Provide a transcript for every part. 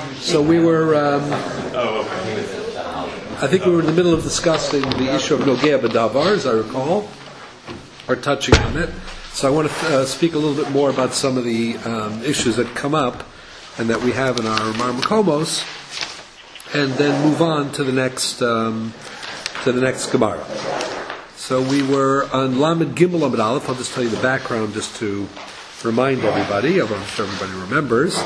So we were, I think we were in the middle of discussing the issue of Nogea B'Davar, as I recall, or touching on it. So I want to speak a little bit more about some of the issues that come up and that we have in our Mar Makomos, and then move on to the next Gemara. So we were on Lamed Gimel Lamed Aleph. I'll just tell you the background just to remind everybody. I'm sure everybody remembers.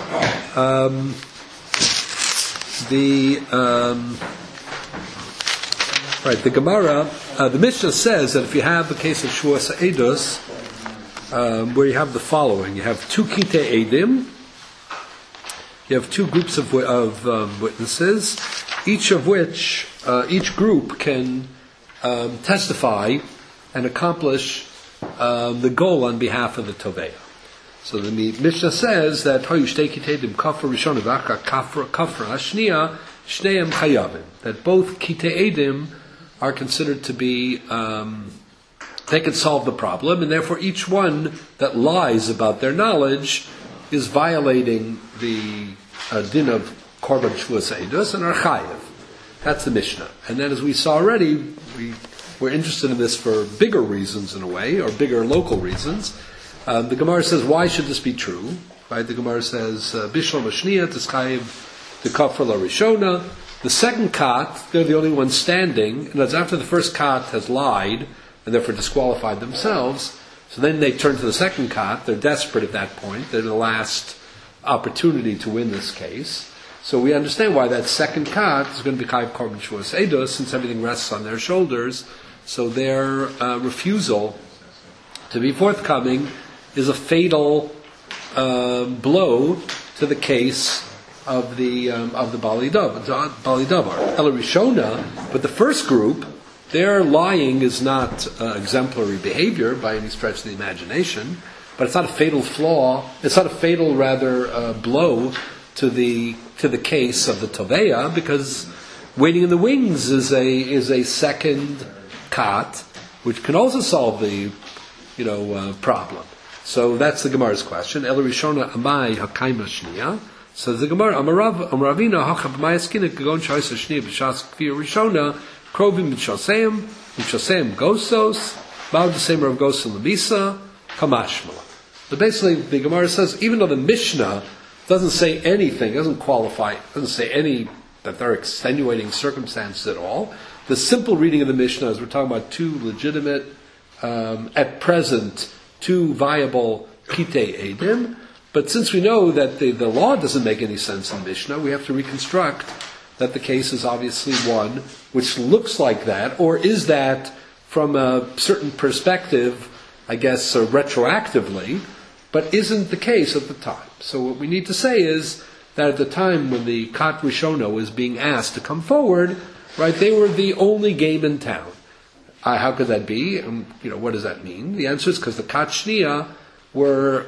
The Gemara, the Mishnah says that if you have the case of Shuas Eidos, where you have the following, you have two Kitei Eidim, you have two groups of witnesses, each of which, each group can testify and accomplish the goal on behalf of the Tovei. So the Mishnah says that that both Kitei Eidim are considered to be, they can solve the problem, and therefore each one that lies about their knowledge is violating the din of Korban Shuas Eidos and are chayiv. That's the Mishnah. And then, as we saw already, we're interested in this for bigger reasons in a way, or bigger local reasons. The Gemara says, why should this be true? Right? The Gemara says, Bishlam Ashniya Tischayiv the Kafar La Rishona. The second kat, they're the only ones standing, and that's after the first kat has lied and therefore disqualified themselves. So then they turn to the second kat. They're desperate at that point. They're the last opportunity to win this case. So we understand why that second kat is going to be Chayiv Korban Shuas Eidos, since everything rests on their shoulders. So their refusal to be forthcoming is a fatal blow to the case of the Bali Davar. Ela Rishona, but the first group, their lying is not exemplary behavior by any stretch of the imagination, but it's not a fatal flaw. It's not a fatal, blow to the case of the Toveya, because waiting in the wings is a second kat, which can also solve the problem. So that's the Gemara's question. Ela Rishona Amai Hakaima Shniya. So the Gemara Amaravina Hachab Mayaskina Kagon Shaisa Shniya B'Shas Kfir Rishona Krovim B'Shaseim Gosos Ma'od Deseim Rav Gosa Lamisa Kamashma. So basically, the Gemara says, even though the Mishnah doesn't say anything, doesn't qualify, doesn't say any that they're extenuating circumstances at all, the simple reading of the Mishnah is we're talking about two legitimate, at present, two viable Kitei Eidim. But since we know that the law doesn't make any sense in the Mishnah, we have to reconstruct that the case is obviously one which looks like that, or is that from a certain perspective, I guess, retroactively, but isn't the case at the time. So what we need to say is that at the time when the Kat Rishona was being asked to come forward, right, they were the only game in town. How could that be? What does that mean? The answer is because the Kat Shniya were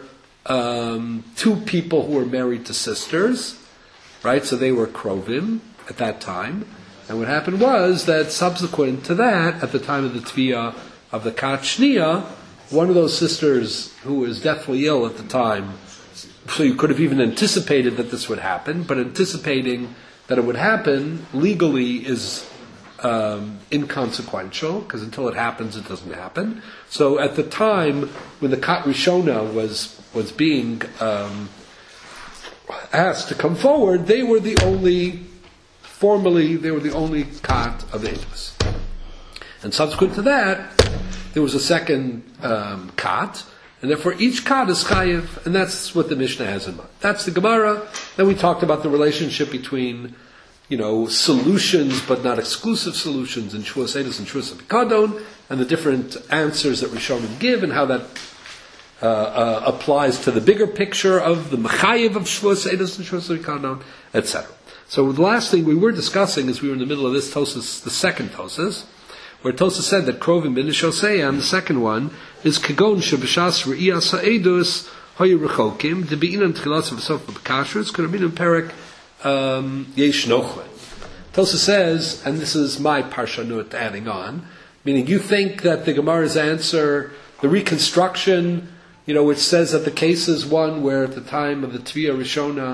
two people who were married to sisters, right? So they were Krovim at that time. And what happened was that subsequent to that, at the time of the Tviyah of the Kat Shniya, one of those sisters who was deathly ill at the time, so you could have even anticipated that this would happen, but anticipating that it would happen legally is inconsequential, because until it happens, it doesn't happen. So at the time when the Kat Rishona was being asked to come forward, they were the only Kat of Eidos. And subsequent to that, there was a second Kat, and therefore each Kat is Chayiv, and that's what the Mishnah has in mind. That's the Gemara. Then we talked about the relationship between solutions, but not exclusive solutions, in Shuas Eidos and Shuas Apikadon, and the different answers that Rishonim give, and how that applies to the bigger picture of the Mechayiv of Shuas Eidos and Shuas Apikadon, etc. So the last thing we were discussing, as we were in the middle of this Tosas, the second Tosas, where Tosas said that Krovim bin Shoseya, the second one, is Kagon Shebeshas Re'iyas Ha'edus Hoyu Rechokim, the Be'inan Tchilas of Sof B'Kashrus, could have been in Perek Yesh Nochlet. Tosas says, and this is my parshanut adding on, meaning you think that the Gemara's answer, the reconstruction, which says that the case is one where at the time of the Tviyah Rishona,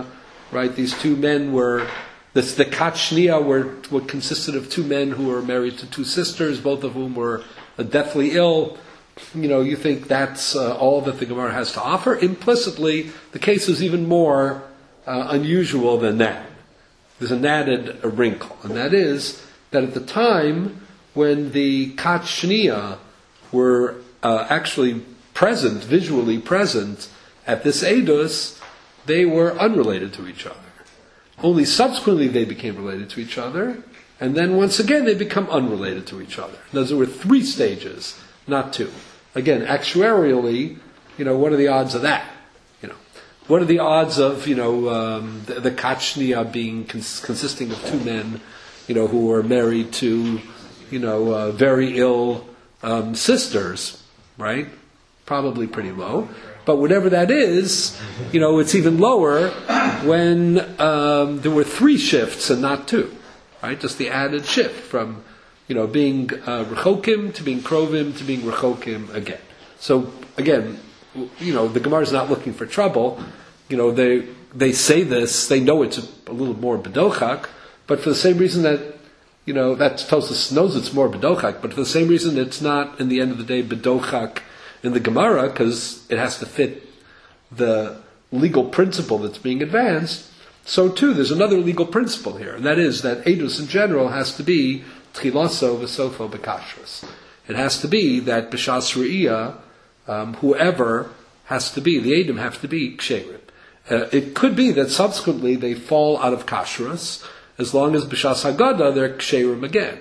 right? These two men were, the Kat Shnia what consisted of two men who were married to two sisters, both of whom were deathly ill. You think that's all that the Gemara has to offer? Implicitly, the case is even more unusual than that. There's an added wrinkle, and that is that at the time when the Kat Shnia were actually present, visually present at this Eidos, they were unrelated to each other. Only subsequently they became related to each other, and then once again they become unrelated to each other. Those were 3 stages, not 2. Again, actuarially, what are the odds of that? What are the odds of, the Kat Shnia being consisting of 2 men, who were married to, very ill sisters, right? Probably pretty low. But whatever that is, it's even lower when there were 3 shifts and not 2, right? Just the added shift from, being Rechokim to being Krovim to being Rechokim again. So again, the Gemara is not looking for trouble. They say this, they know it's a little more bedochak, but for the same reason that, that Tosfos knows it's more bedochak, but for the same reason it's not, in the end of the day, bedochak in the Gemara, because it has to fit the legal principle that's being advanced. So too, there's another legal principle here, and that is that Eidos in general has to be Tchilaso v'Sofo b'Kashrus. It has to be that B'Shas Re'iyah, whoever has to be, the Eidim have to be Ksherim. It could be that subsequently they fall out of Kashrus, as long as B'Shas Haggadah they're Ksherim again.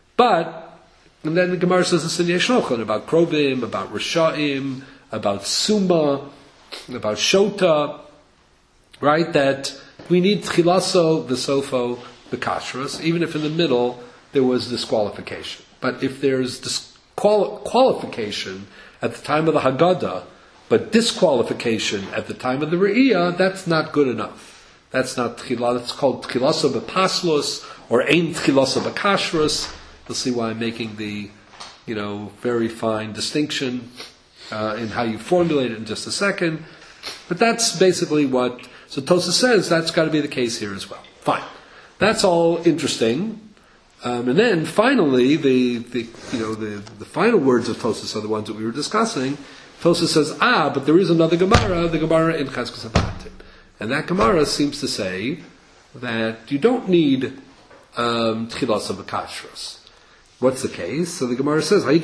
And then the Gemara says this in Yesh Nochon about Krovim, about Risha'im, about Suma, about Shota, right? That we need Tchilaso v'Sofo b'Kashrus, even if in the middle there was disqualification. But if there's disqualification at the time of the Haggadah, but disqualification at the time of the Re'iyah, that's not good enough. That's not Tchilah. It's called Tchilaso b'Paslos, or Ein Tchilaso b'Kashrus. You'll see why I'm making the, very fine distinction in how you formulate it in just a second. But that's basically what, so Tosfos says that's got to be the case here as well. Fine. That's all interesting. And then finally, the final words of Tosfos are the ones that we were discussing. Tosfos says, but there is another Gemara, the Gemara in Chazkas Abatim. And that Gemara seems to say that you don't need Tchilas B'Kashrus. What's the case? So the Gemara says, you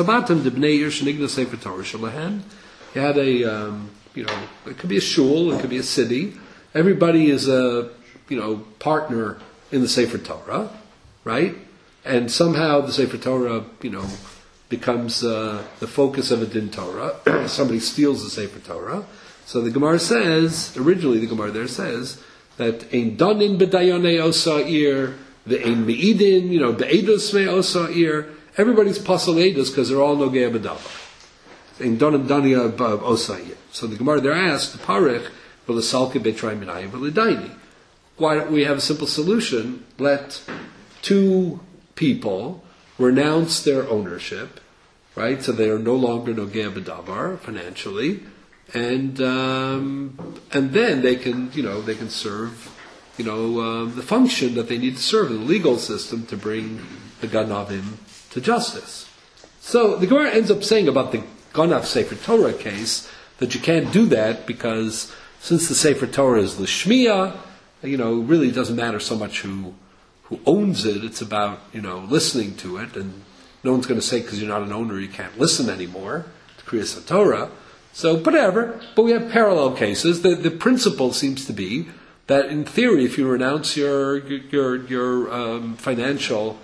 had it could be a shul, it could be a city. Everybody is a, partner in the Sefer Torah, right? And somehow the Sefer Torah, becomes the focus of a din Torah. Somebody steals the Sefer Torah. So the Gemara says, originally the Gemara there says, that ein danin b'dayonei osa'ir, ve'ein me'idin, be'edos me'osa'ir. Everybody's pasal edos because they're all nogei b'davar. Ein danin dania osa'ir. So the Gemara there asked, parech, v'lesalke be'trai minayim v'ledaini. Why don't we have a simple solution? Let 2 people renounce their ownership, right? So they are no longer nogei b'davar financially, and then they can serve, the function that they need to serve in the legal system to bring the Ganavim to justice. So the Gemara ends up saying about the Ganav Sefer Torah case that you can't do that because since the Sefer Torah is l'shmiya, it really doesn't matter so much who owns it. It's about, listening to it, and no one's going to say because you're not an owner you can't listen anymore to Kriyas HaTorah. So whatever, but we have parallel cases. The principle seems to be that in theory, if you renounce your financial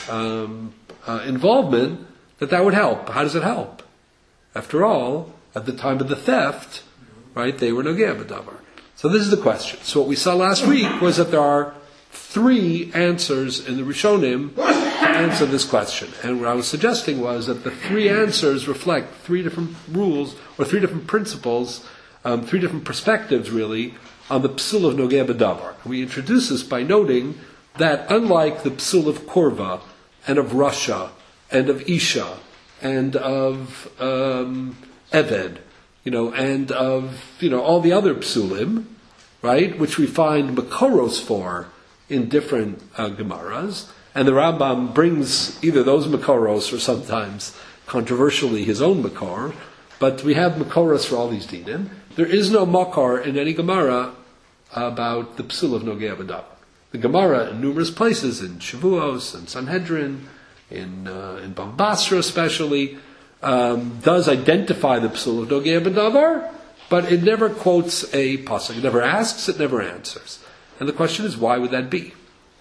involvement, that would help. How does it help? After all, at the time of the theft, right, they were nogei b'davar. So this is the question. So what we saw last week was that there are 3 answers in the Rishonim to answer this question. And what I was suggesting was that the 3 answers reflect 3 different rules, or 3 different principles, 3 different perspectives really, on the psul of nogei b'davar. We introduce this by noting that unlike the psul of korva, and of rasha, and of isha, and of eved, and of all the other psulim, right, which we find Makoros for in different Gemaras, and the Rambam brings either those Makoros or sometimes controversially his own Makor, but we have Makoros for all these dinim. There is no Makor in any Gemara about the Psul of Nogea B'Davar. The Gemara in numerous places, in Shavuos and Sanhedrin, in Bava Basra especially, does identify the Psul of Nogea B'Davar, but it never quotes a pasuk. It never asks, it never answers. And the question is, why would that be?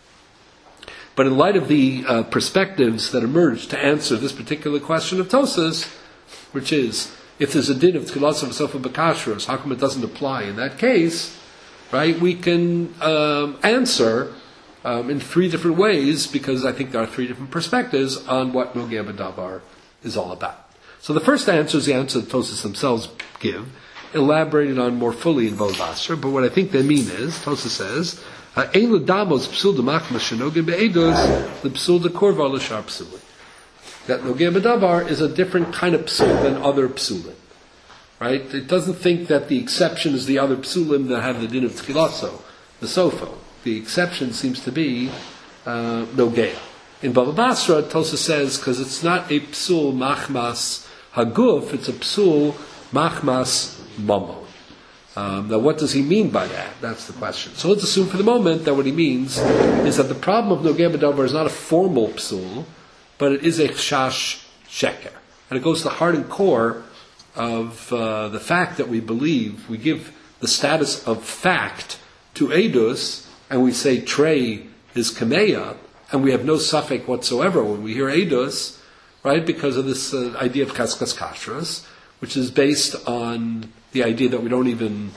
But in light of the perspectives that emerge to answer this particular question of Tosas, which is, if there's a din of Tchilas of Sofa B'Kashros, how come it doesn't apply in that case? Right? We can answer in three different ways, because I think there are three different perspectives on what Nogea B'Davar is all about. So the first answer is the answer that Tosas themselves give, elaborated on more fully in Bava Basra, but what I think they mean is, Tosas says, Ein l'damos psul d'machmas shenogeh be'edus l'psul d'korva l'shar psulim. That Nogea B'Davar is a different kind of psul than other psulim. Right? It doesn't think that the exception is the other psulim that have the din of tchilaso, the sofo. The exception seems to be Nogea. In Bava Basra, Tosas says, because it's not a psul machmas haguf, it's a psul machmas mamon. Now, what does he mean by that? That's the question. So let's assume for the moment that what he means is that the problem of Nogea B'Davar is not a formal psul, but it is a chash sheker. And it goes to the heart and core of the fact that we believe, we give the status of fact to Eidus, and we say Trey is Kameya, and we have no suffix whatsoever when we hear Eidus, right, because of this idea of Kaskas Kashras, which is based on the idea that we don't even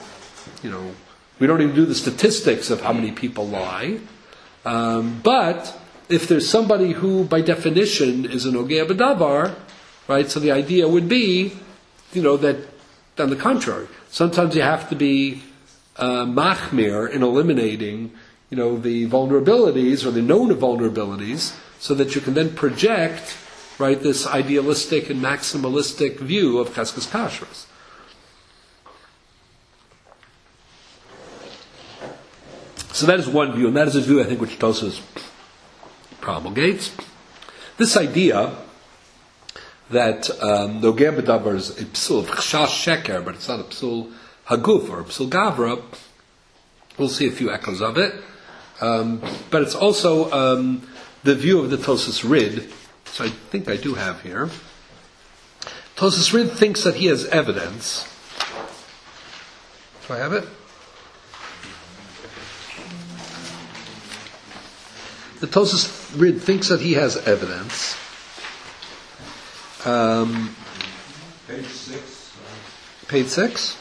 do the statistics of how many people lie. But if there's somebody who, by definition, is an Nogea B'Davar, right, so the idea would be, that, on the contrary, sometimes you have to be machmir in eliminating, the vulnerabilities or the known vulnerabilities, so that you can then project, right, this idealistic and maximalistic view of Kaskas Kashras. So that is one view, and that is a view I think which Tosas promulgates. This idea that Nogea B'Davar is a psul of chash sheker, but it's not a psul haguf or a psul gavra. We'll see a few echoes of it. But it's also the view of the Tosas Rid, so I think I do have here. Tosas Rid thinks that he has evidence. Do I have it? The Tosas Rid thinks that he has evidence. Page 6. Page 6?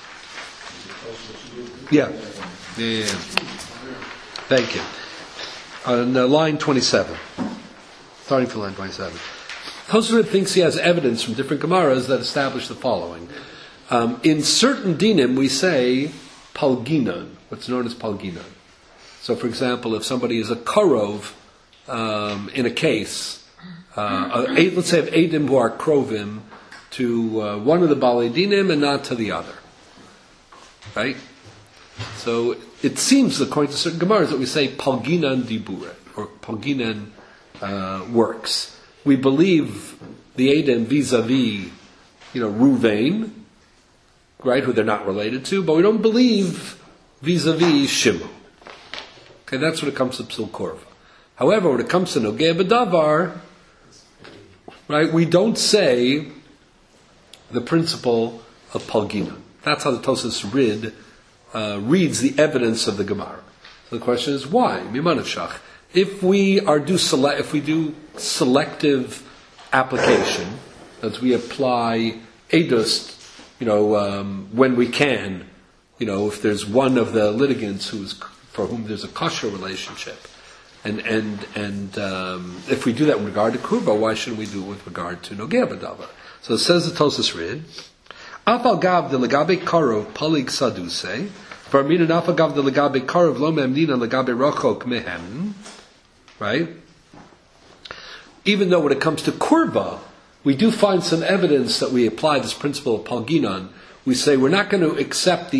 Yeah. Thank you. On line 27. Starting from line 27. Tosas Rid thinks he has evidence from different Gemaras that establish the following. In certain dinim we say palginan, what's known as palginan. So for example, if somebody is a karov in a case, let's say of Eidim who are krovim to one of the Balei Dinim and not to the other. Right? So it seems, according to certain Gemaras, that we say palginan dibure, or palginan works. We believe the Eidim vis-a-vis, Ruvain, right, who they're not related to, but we don't believe vis-a-vis Shimon. Okay, that's when it comes to Psul Korva. However, when it comes to Nogea B'Davar, right, we don't say the principle of Palgina. That's how the Tosas Rid reads the evidence of the Gemara. So the question is, why? Mimanashach. If we do selective application, as we apply edus, when we can, if there's one of the litigants for whom there's a kosher relationship, and if we do that with regard to kurba, why shouldn't we do it with regard to Nogea B'Davar? So it says the Tosas Rid, Afal gav de legabe karov palig saduse, varmina afal gav de legabe karov lo memnina legabe rachok mehem. Right? Even though when it comes to kurba, we do find some evidence that we apply this principle of palginan. We say we're not going to accept the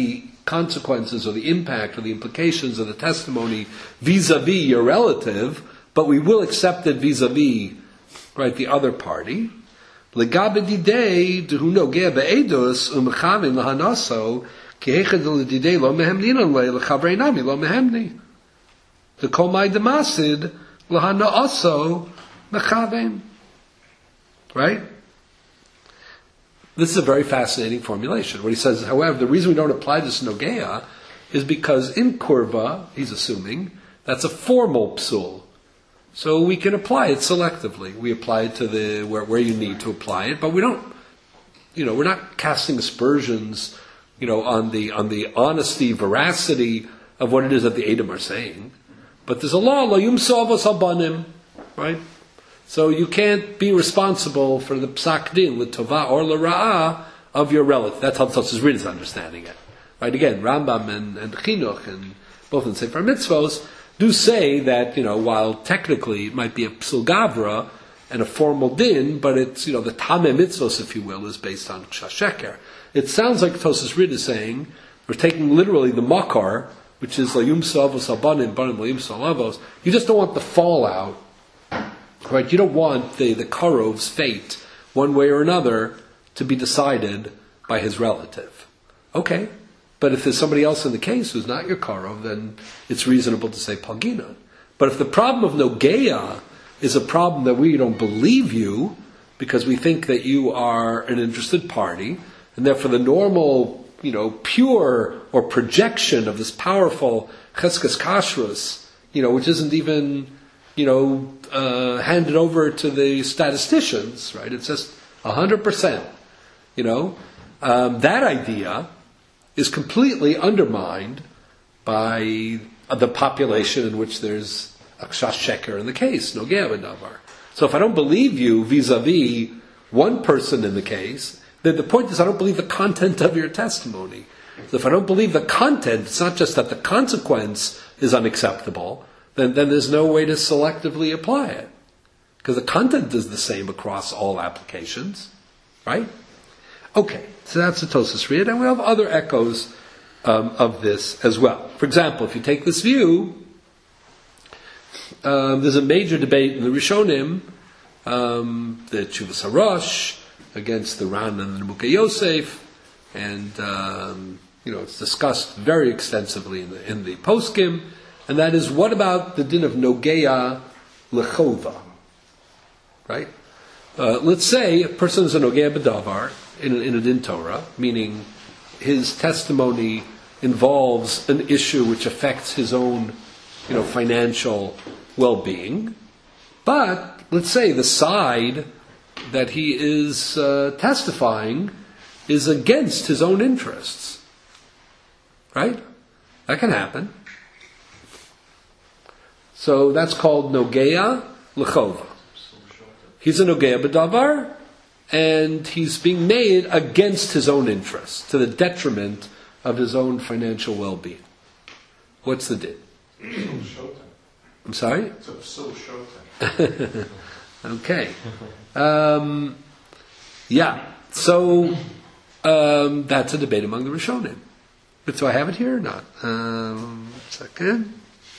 consequences or the impact or the implications of the testimony vis-a-vis your relative, but we will accept it vis-a-vis, right, the other party. Legabe didei dehu nogea be'edus umechavin lahanaso ki hechad l'didei lo mehemninan le l'chavrei nami lo mehemni. The kol mai demasid lahanaso mechavin. Right? This is a very fascinating formulation. What he says, however, the reason we don't apply this nogea is because in kurva, he's assuming, that's a formal psul. So we can apply it selectively. We apply it to the where you need to apply it, but we don't, we're not casting aspersions, on the honesty, veracity of what it is that the Edom are saying. But there's a law, lo yumso avos habanim, right? So you can't be responsible for the psak din, l'tova or l'ra'ah, of your relative. That's how Tosfos Rid is understanding it. Right? Again, Rambam and Chinuch, and both in Sefer Mitzvos, do say that, while technically it might be a psul gavra and a formal din, but it's, the tameh mitzvos, if you will, is based on sheker. It sounds like Tosfos Rid is saying, we're taking literally the makar, which is la yumsa avos habanim, banim la yumsa avos. You just don't want the fallout. Right, you don't want the karov's fate, one way or another, to be decided by his relative. Okay, but if there's somebody else in the case who's not your karov, then it's reasonable to say palgina. But if the problem of nogea is a problem that we don't believe you, because we think that you are an interested party, and therefore the normal, pure or projection of this powerful cheskes kashrus, which isn't even, handed over to the statisticians, right? It's just 100%. That idea is completely undermined by the population in which there's akshash sheker in the case, nogea b'davar. So if I don't believe you vis-a-vis one person in the case, then the point is I don't believe the content of your testimony. So if I don't believe the content, it's not just that the consequence is unacceptable, then there's no way to selectively apply it. Because the content is the same across all applications. Right? Okay, so that's the Tosfos Rid, and we have other echoes of this as well. For example, if you take this view, there's a major debate in the Rishonim, the Tshuvas HaRosh, against the Ran and the Nimukei Yosef, and it's discussed very extensively in the Poskim. And that is, what about the din of nogea lechova? Right? Let's say a person is a nogea b'davar in a din Torah, meaning his testimony involves an issue which affects his own, financial well-being. But let's say the side that he is testifying is against his own interests. Right? That can happen. So that's called nogea lechova. He's a nogea b'davar, and he's being made against his own interests, to the detriment of his own financial well-being. What's the din? I'm sorry? It's a psul shota. Okay. So that's a debate among the Rishonim. But do I have it here or not? Second.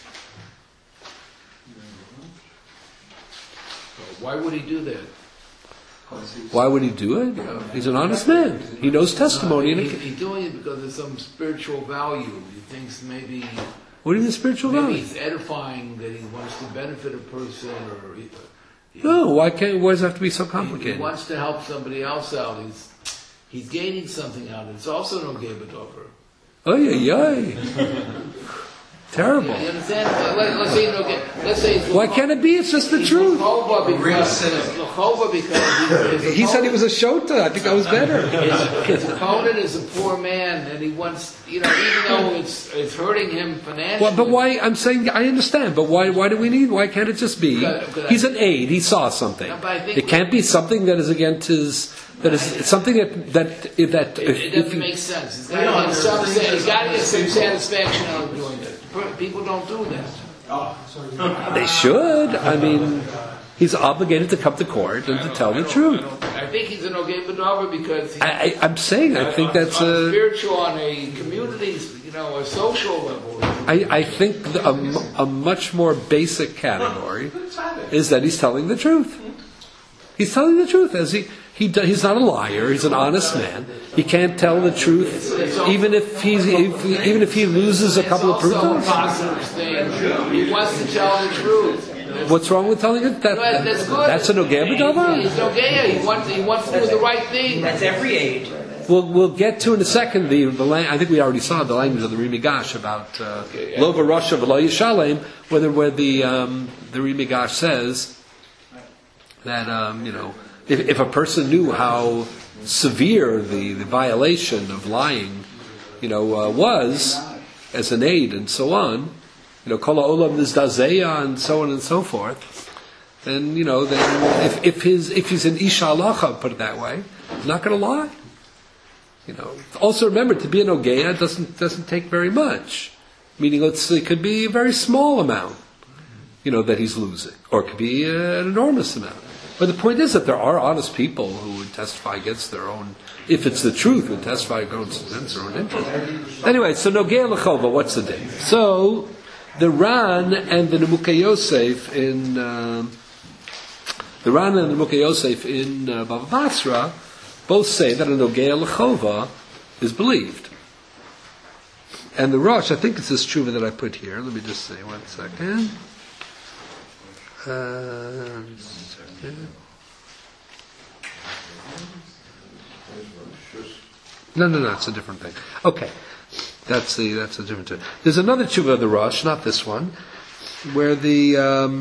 Why would he do that? Why would he do it? He's an honest man. He knows testimony. He's doing it because there's some spiritual value. He thinks maybe... What is the spiritual maybe value? he's edifying, that he wants to benefit a person, or... No, why does it have to be so complicated? He wants to help somebody else out. He's gaining something out. It's also no Gebetover. Oh, yeah. Terrible. You understand? Let's say why can't it be? It's just the truth. Because he said he was a shota. I think that was better. His opponent is a poor man, and he wants, even though it's hurting him financially. Well, but why? I'm saying I understand, but why do we need? Why can't it just be? He's an aide. He saw something. It can't be something that is against his. That is something that it doesn't make sense. He's got to get some satisfaction out of doing it. People don't do that. They should. I mean, he's obligated to come to court and to tell the truth. I think he's an Ogei B'Davar because I'm saying I think that's spiritual on a community a social level. I think a much more basic category is that he's telling the truth. He's telling the truth as he's not a liar. He's an honest man. He can't tell the truth, even if he loses a couple of proof. That's also a positive thing. He wants to tell the truth. What's wrong with telling it? That's good. That's an Ogea B'davar. It's Ogea. He wants to do the right thing. That's every age. We'll get to in a second I think we already saw the language of the Rimigash about Lo V'Rasha V'Lo Yishalem, where the Rimigash says that if a person knew how severe the violation of lying was as an aid and so on, Kol Ha'olam Nizdazeya and so on and so forth, then if he's an Isha Halacha, put it that way, he's not going to lie. Also remember, to be an Ogea doesn't take very much. Meaning, it could be a very small amount, that he's losing, or it could be an enormous amount. But the point is that there are honest people who would testify against their own, if it's the truth, would testify against their own interest. Anyway, so Nogea L'Chova, what's the din? So the Ran and the Nemukei Yosef in Bava Basra both say that a Nogea L'Chova is believed. And the Rosh, I think it's this tshuva that I put here. Let me just say 1 second. No, it's a different thing. Okay. That's a different thing. There's another tshuva of the Rosh, not this one, where the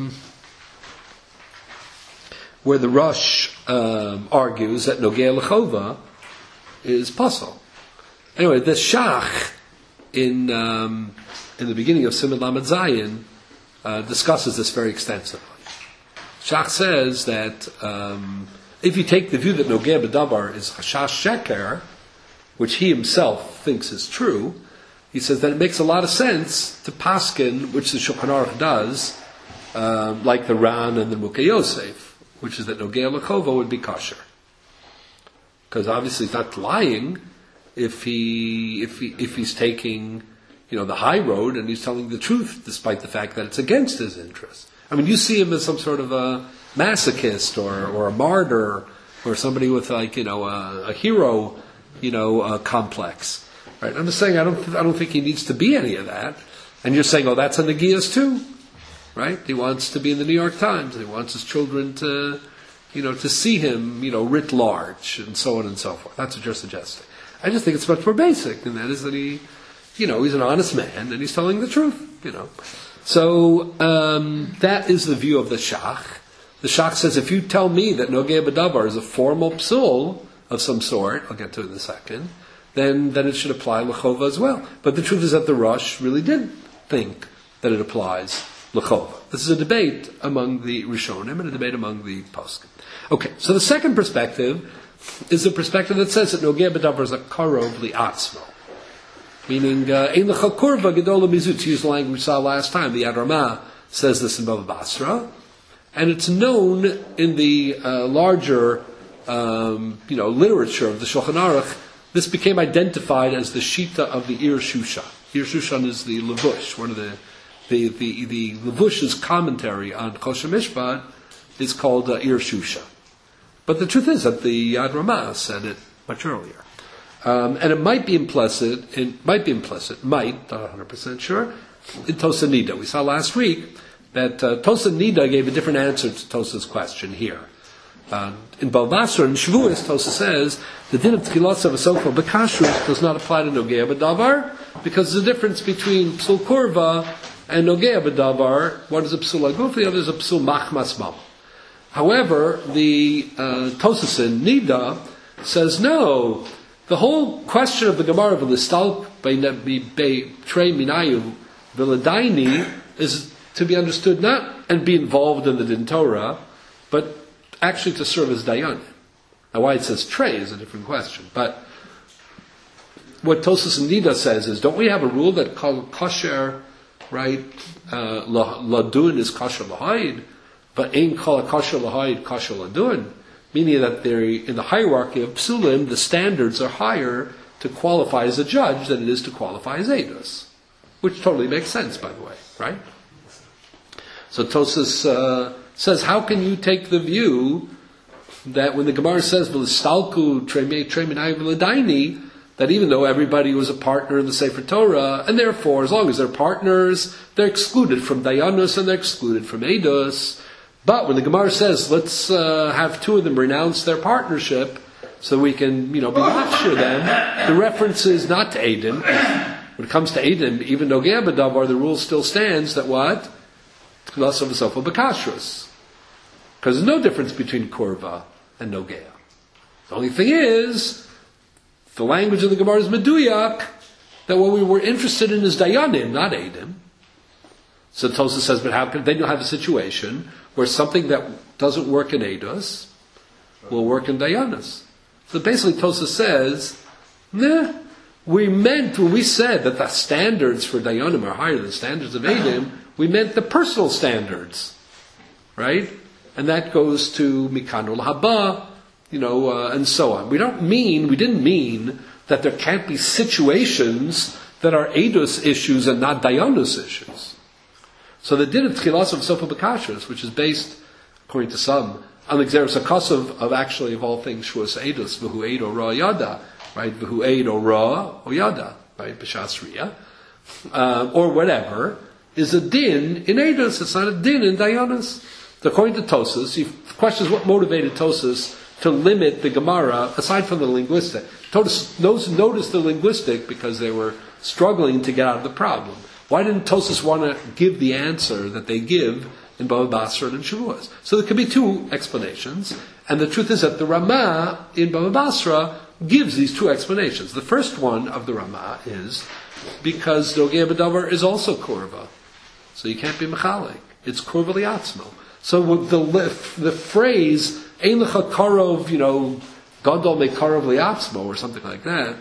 Rosh argues that Nogea L'Chova is pasul. Anyway, the Shach in the beginning of Siman Lamed Zayin discusses this very extensively. Shach says that if you take the view that Nogea B'davar is Hashash Sheker, which he himself thinks is true, he says that it makes a lot of sense to paskin, which the Shulchan Aruch does, like the Ran and the Nemukei Yosef, which is that Nogea L'Chova would be kosher, because obviously he's not lying if he's taking the high road and he's telling the truth, despite the fact that it's against his interest. I mean, you see him as some sort of a masochist or a martyr or somebody with a hero complex, right? I'm just saying I don't think he needs to be any of that. And you're saying, oh, that's a Negias too, right? He wants to be in the New York Times. He wants his children to see him, writ large and so on and so forth. That's what you're suggesting. I just think it's much more basic, and that is that he's an honest man and he's telling the truth, So that is the view of the Shach. The Shach says, if you tell me that Nogea B'davar is a formal psul of some sort, I'll get to it in a second, then it should apply L'Chova as well. But the truth is that the Rosh really did think that it applies L'Chova. This is a debate among the Rishonim and a debate among the Poskim. Okay, so the second perspective is the perspective that says that Nogea B'davar is a karov li'atzmo. Meaning, ein l'cha kurva gedola mizut, to use the language we saw last time. The Yad Ramah says this in Bava Basra. And it's known in the larger, literature of the Shulchan Aruch. This became identified as the Shita of the Ir Shushan. Ir Shushan is the Levush. One of the Levush's commentary on Choshen Mishpat is called Ir Shushan. But the truth is that the Yad Ramah said it much earlier. And it might be implicit, not 100% sure, in Tosa Nida. We saw last week that Tosa Nida gave a different answer to Tosa's question here. In Bava Basra and Shavuos, Tosa says, the din of Tchilas of a Sofa B'Kashrus does not apply to Nogea B'davar, because there's a difference between Psul Kurva and Nogea B'davar. One is a Psul Aguf, the other is a Psul Machmas Mam. However, the Tosas in Nida says no. The whole question of the Gemara v'listalk trei minayu v'ladaini is to be understood not and be involved in the Din Torah, but actually to serve as dayan. Now, why it says trei is a different question. But what Tosas and Nida says is, don't we have a rule that kosher, right? Ladun is kosher lahaid, but ain't kol kosher lahaid kosher ladun. Meaning that in the hierarchy of psulim, the standards are higher to qualify as a judge than it is to qualify as Eidos. Which totally makes sense, by the way, right? So Tosas says, how can you take the view that when the Gemara says "V'listalku treminayu v'ledaini," that even though everybody was a partner in the Sefer Torah, and therefore, as long as they're partners, they're excluded from Dayanus and they're excluded from Eidos. But when the Gemara says, let's have two of them renounce their partnership, so we can, be machshir them, the reference is not to Eidim. When it comes to Eidim, even Nogea B'davar, the rule still stands that what? Tchilas of Sofa B'kashrus. Because there's no difference between Korva and Nogea. The only thing is, the language of the Gemara is Meduyak, that what we were interested in is Dayanim, not Eidim. So Tosas says, but how can, then you'll have a situation where something that doesn't work in Eidos will work in Dayanas. So basically Tosas says, we meant, when we said that the standards for Dayanim are higher than the standards of Eidim, we meant the personal standards. Right? And that goes to Mikanul Haba, and so on. We didn't mean that there can't be situations that are Eidos issues and not Dayanus issues. So the din of Tchilas of Sofa B'kashrus, which is based, according to some, on the Xeris HaKosav of actually, of all things, Shuas Eidos, V'hu Eid O Ra Yada, right? V'hu Eid O Ra O Yada, right? B'shas Riyah, or whatever, is a din in Eidos. It's not a din in Dayanus. So according to Tosas, the question is what motivated Tosas to limit the Gemara, aside from the linguistic. Tosas noticed the linguistic because they were struggling to get out of the problem. Why didn't Tosas want to give the answer that they give in Bava Basra and in Shavuos? So there could be two explanations, and the truth is that the Ramah in Bava Basra gives these two explanations. The first one of the Ramah is because Nogea B'davar is also Korva, so you can't be Mechalik. It's Korva Liatzmo. So with the phrase Ein Lecha Karov, Gadol Mekarov Liatzmo or something like that.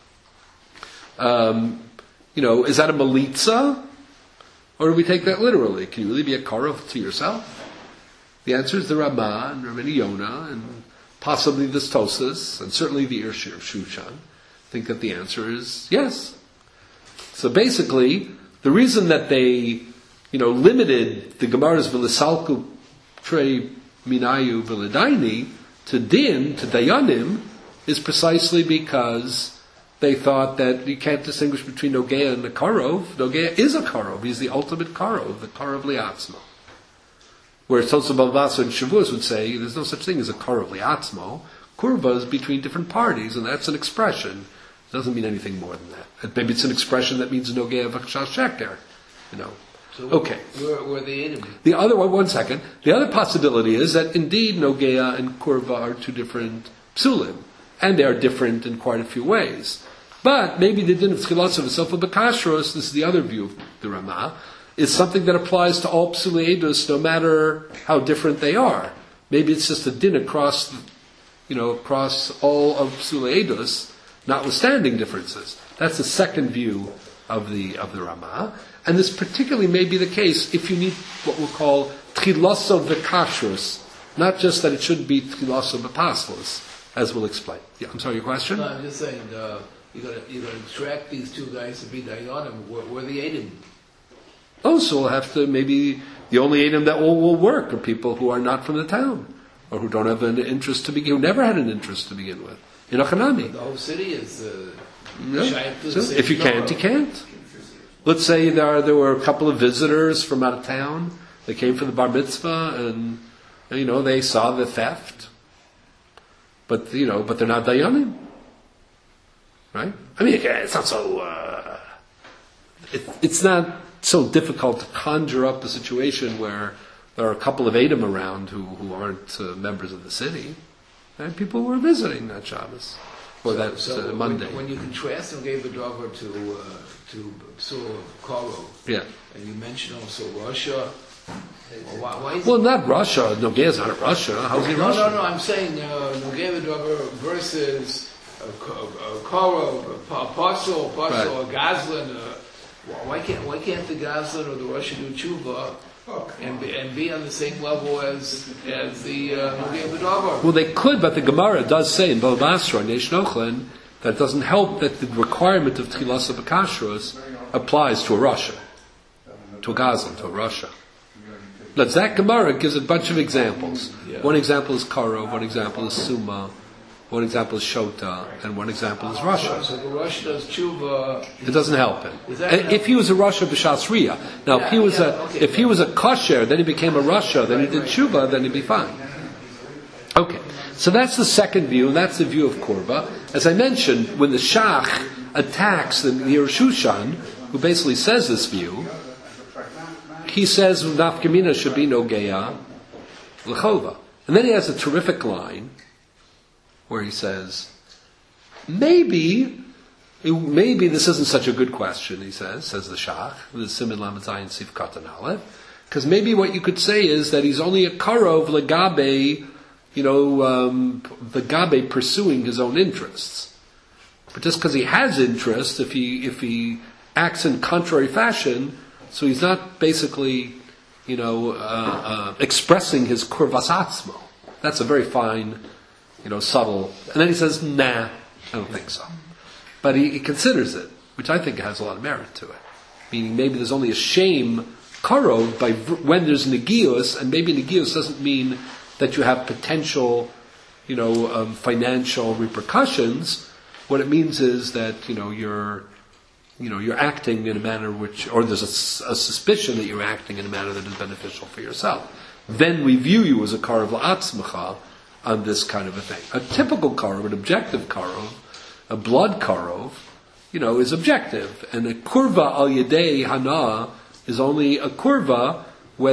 Is that a malitza? Or do we take that literally? Can you really be a karov to yourself? The answer is the Ramah and Rameni Yonah and possibly the Tosas and certainly the Irshir of Shushan think that the answer is yes. So basically, the reason that they, limited the Gemara's V'lisalku Trei Minayu V'ledaini to Din, to Dayanim, is precisely because they thought that you can't distinguish between Nogea and the Karov. Nogea is a Karov. He's the ultimate Karov, the Karov Liatzmo. Whereas Tosas Balvasa and Shavuos would say there's no such thing as a Karov Liatzmo. Kurva is between different parties, and that's an expression. It doesn't mean anything more than that. Maybe it's an expression that means Nogea V'chashash Sheker. So okay. Where the enemy? The other one second. The other possibility is that indeed Nogea and Kurva are two different psulim, and they are different in quite a few ways. But maybe the din of Tchilas of Sofa B'kashrus, this is the other view of the Ramah, is something that applies to all psuli edus, no matter how different they are. Maybe it's just a din across all of psuli edus, notwithstanding differences. That's the second view of the Ramah, and this particularly may be the case if you need what we'll call Tchilas of B'kashrus, not just that it should be Tchilas of B'paslas, as we'll explain. Yeah, I'm sorry, your question? No, I'm just saying. You're going to track these two guys to be Dayanim. Where the Eidim? Oh, so we'll have to, maybe the only Eidim that will work are people who are not from the town, or who don't have an interest to begin, who never had an interest to begin with. In Achanami. The whole city is if you can't, you can't. Let's say there were a couple of visitors from out of town. They came for the bar mitzvah, and they saw the theft. But they're not Dayanim. Right? I mean, it's not so. It's not so difficult to conjure up a situation where there are a couple of Eidim around who aren't members of the city, and people were visiting that Shabbos or that Monday. When you contrast Nogea B'davar to Psul Karo, yeah, and you mention also Russia. Why is not Russia. Nogea is not Russia. How's he Russia? No. I'm saying Nogea B'davar versus. Korov, Parcel, Gazlan. Why can't the Gazlan or the Russia do tshuva and be on the same level as the Nogea B'davar? Well, they could, but the Gemara does say in Bava Basra, Neish Nochlin, that doesn't help that the requirement of Tchilas B'Kashrus applies to a Rasha, to a Gazlan, to a Rasha. But that Gemara gives a bunch of examples. Yeah. One example is Karov, one example is Suma, one example is Shota, and one example is Rasha. So the Rosh does tshuva. It doesn't help him. Is that If he was a Rasha b'Shas Riyah, now if he was a kosher, then he became a Rasha, then he did tshuva, then he'd be fine. Okay, so that's the second view, and that's the view of Korba. As I mentioned, when the Shach attacks the Yerushushan, who basically says this view, he says Nafkamina should be no Geya L'chova. And then he has a terrific line where he says, maybe this isn't such a good question, he says the Shach, the Siman Lamed Zayin Sif Katan Aleph, because maybe what you could say is that he's only a Karov Legabe, Legabe pursuing his own interests. But just because he has interest, if he acts in contrary fashion, so he's not basically, expressing his kurvas atzmo. That's a very fine, subtle. And then he says, nah, I don't think so. But he considers it, which I think has a lot of merit to it. Meaning maybe there's only a shame karov when there's negios, and maybe negios doesn't mean that you have potential, financial repercussions. What it means is that, you're acting in a manner or there's a suspicion that you're acting in a manner that is beneficial for yourself. Then we view you as a karov la'atzmecha on this kind of a thing. A typical karov, an objective karov, a blood karov, is objective. And a kurva al yedei hana is only a kurva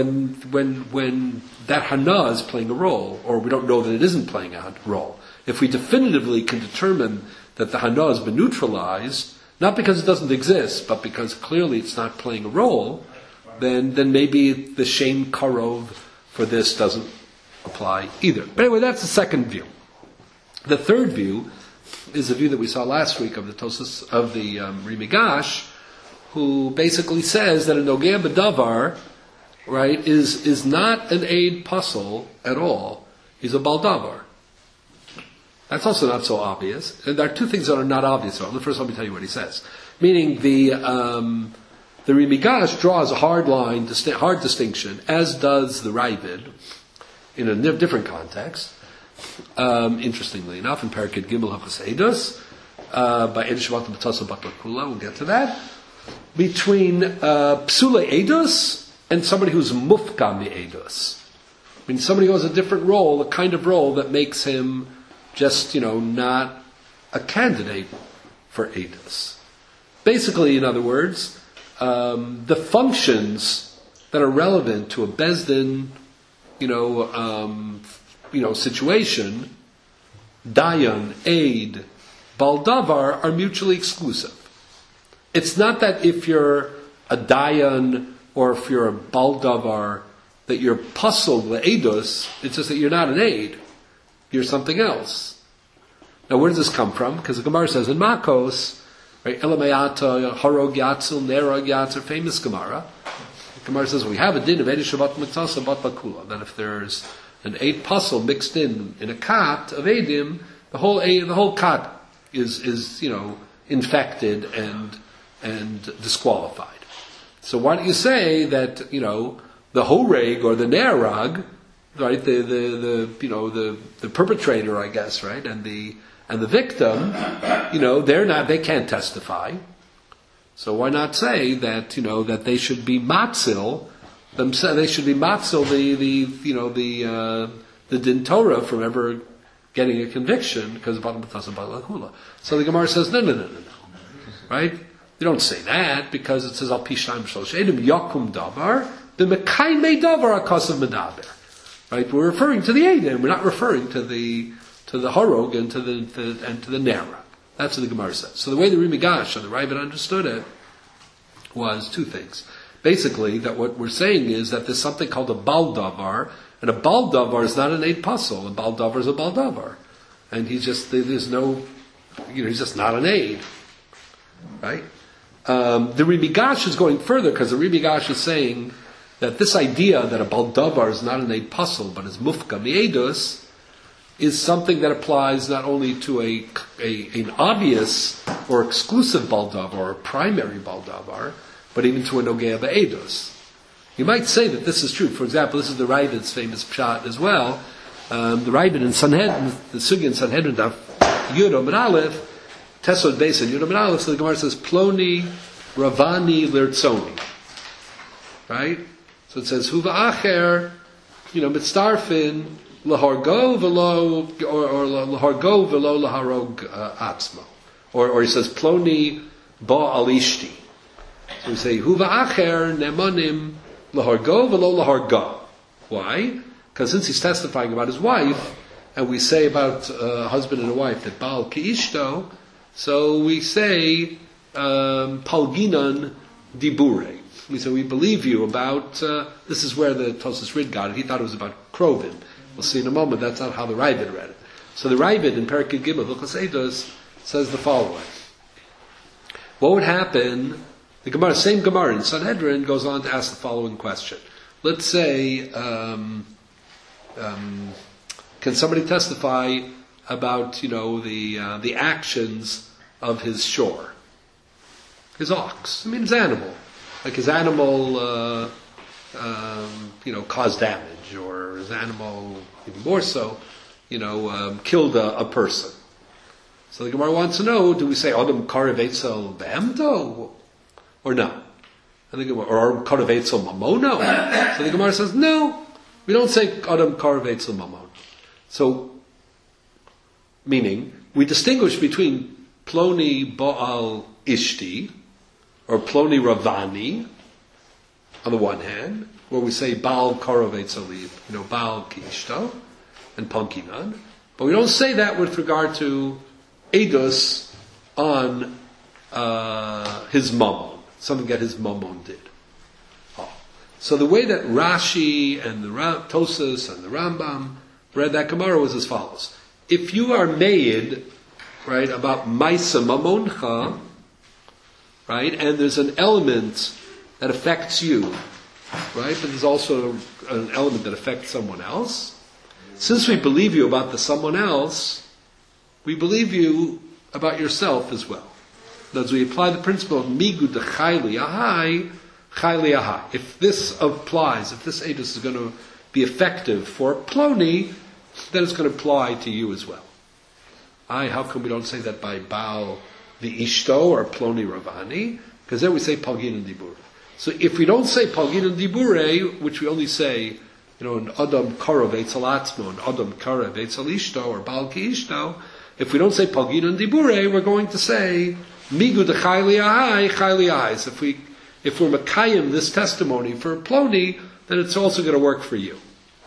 when that hana is playing a role, or we don't know that it isn't playing a role. If we definitively can determine that the hana has been neutralized, not because it doesn't exist, but because clearly it's not playing a role, then maybe the shame karov for this doesn't apply either. But anyway, that's the second view. The third view is the view that we saw last week of the Tosas of the Rimigash, who basically says that a Nogea B'Davar, right, is not an aid puzzle at all. He's a Baldavar. That's also not so obvious. And there are two things that are not obvious. The first, let me tell you what he says. Meaning the Rimigash draws a hard distinction, as does the Ravid, in a different context. Interestingly enough, in Parakid Gimel Hachas Eidos, by Eidos Shabbat B'Tasa Batla Kula, we'll get to that, between Psule Eidos and somebody who's Mufka Mi Eidos. I mean, somebody who has a different role, a kind of role that makes him just, not a candidate for Eidos. Basically, in other words, the functions that are relevant to a Bezdin, situation, Dayan, Aid, Baldavar are mutually exclusive. It's not that if you're a Dayan or if you're a Baldavar that you're puzzled with Eidos, it's just that you're not an Aid. You're something else. Now where does this come from? Because the Gemara says in Makos, right, Elamayata, Harog Yatzil, Nerog Yatzil, famous Gemara. The Gemara says we have a din of Eidos Shabbat Mitzasa Bat Bakula, that if there's an 8 puzzle mixed in a kat of Eidim, the whole kat is infected and disqualified. So why don't you say that, the Horeg or the Nerag, right, the perpetrator, I guess, right, and the victim, they can't testify. So why not say that, that they should be matzil themselves, they should be matzil the din Torah from ever getting a conviction because of Bala B'Tasa Bala Hula. So the Gemara says, no. Right? You don't say that because it says, Al Pishnaim Shlosh Eidim Yakum Davar, the Mekaimei Davar Akasav Medaber. Right? We're referring to the Eidim, we're not referring to the Horog and to the Nera. That's what the Gemara says. So the way the Rimigash and the Ravid understood it was two things. Basically, that what we're saying is that there's something called a Baldavar, and a Baldavar is not an Eid Puzzle. A Baldavar is a Baldavar. And he's just not an Eid. Right? The Rimigash is going further, because the Rimigash is saying that this idea that a Baldavar is not an Eid Puzzle, but is Mufka Miedus, is something that applies not only to an obvious or exclusive baldavar or a primary baldavar, but even to a nogea ba'edos. You might say that this is true. For example, this is the Ravid's famous pshat as well. The Ravid in Sanhedrin, the Sugi in Sanhedrin, Daf Yud Amud Aleph, Tesod Beis and Yud Amud Aleph, so the Gemara says, Ploni Ravani Lirtzoni. Right? So it says, Huva Acher, Mitzdarfin, Lahargo Velo, or Lahargo Velo Laharog Atzmo. Or he says, Ploni Ba Alishti. So we say, Huva Acher Nemanim Lahargo Velo Laharga. Why? Because since he's testifying about his wife, and we say about a husband and a wife that Baal Kiishto, so we say Palginan Dibure. We say we believe you about. This is where the Tosas Rid got it. He thought it was about Krovin. We'll see in a moment. That's not how the Ravid read it. So the Ravid in Perikid Gimel Hilchos Eidos says the following: what would happen? The Gemara, same Gemara in Sanhedrin, goes on to ask the following question. Let's say, can somebody testify about the actions of his shore, his ox? His animal. Like his animal, caused damage, or his animal, even more so, killed a person. So the Gemara wants to know: do we say Adam Karavetzel Behemdo, or no? And the Gemara, or Karavetzel Mamono? So the Gemara says no. We don't say Adam Karavetzel Mamono. So, meaning we distinguish between Ploni Baal Ishti, or Ploni Ravani, on the one hand, where we say Baal Karavetzel, Baal Kishto, and Pankinan, but we don't say that with regard to Eidos on his Mammon, something that his Mammon did. So the way that Rashi and the Tosas and the Rambam read that Gemara was as follows: if you are made, right, about Maisa Mamoncha, right, and there's an element that affects you, right, but there's also an element that affects someone else. Since we believe you about the someone else, we believe you about yourself as well. As we apply the principle of Migu de Chayli Ahai, Chayli Ahai. If this applies, if this Eidos is going to be effective for Ploni, then it's going to apply to you as well. How come we don't say that by Baal the Ishto or Ploni Ravani? Because then we say Palgin and Dibure. So if we don't say Palgin and Dibure, which we only say, an Adam Karav Eitzel Atzmo, an Adam Karav Eitzel Ishto, or Baal Ki Ishto, if we don't say Palgin and Dibure, we're going to say Migu de Chayli Ahai, Chayli Ahai. So if we're Makayim this testimony for Ploni, then it's also going to work for you.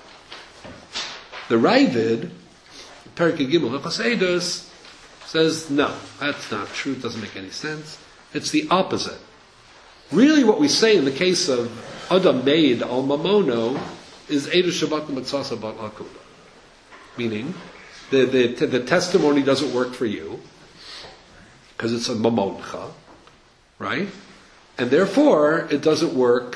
The Ravid, Perikid Gimel Hilchos Eidos, says no, that's not true. It doesn't make any sense. It's the opposite. Really, what we say in the case of Adam Meid al Mamono is Eidos Shabbat Mitzvah Bat Akula, meaning the testimony doesn't work for you because it's a Mamoncha, right? And therefore, it doesn't work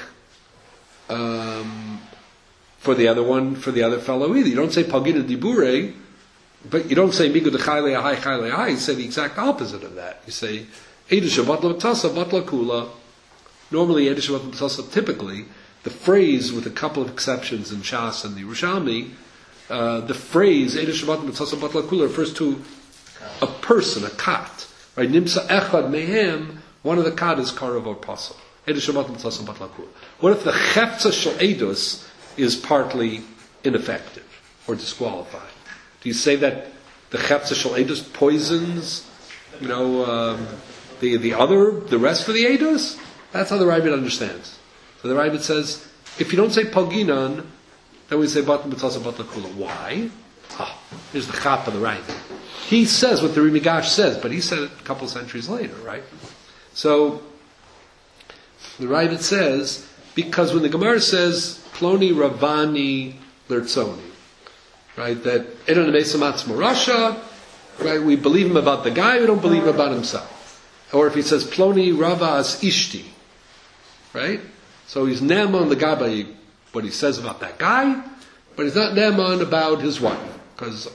for the other one, for the other fellow either. You don't say Pagina Dibure, but you don't say Migu de Chayle Ahai, Chayle Ahai. You say the exact opposite of that. You say Eidos Shabbat L'Tasa, Batla Kula. Normally, Eidos Shabbat L'Tasa, typically, the phrase, with a couple of exceptions in Shas and the Yerushalmi, the phrase Eidos Shabbat L'Tasa, Batla Kula refers to a person, a kat. Right? Nimsa Echad Mehem, one of the kat is Karav or Pasal. Eidos Shabbat L'Tasa, Batla Kula. What if the Chefza Shel Eidos is partly ineffective or disqualified? Do you say that the Chefza Shel Eidos poisons, the rest of the Eidos? That's how the Ravid understands. So the Ravid says, if you don't say Palginan, then we say Batan B'tasa Batla Kula. Why? Here's the Chap of the Ravid. He says what the Rimigash says, but he said it a couple of centuries later, right? So the Ravid says, because when the Gemara says Ploni Ravani Lertzoni, right, that Eron Mesamatz Morasha, right, we believe him about the guy, we don't believe him about himself. Or if he says Ploni Ravas Ishti, right? So he's Naaman the guy by what he says about that guy, but he's not Naaman about his wife, because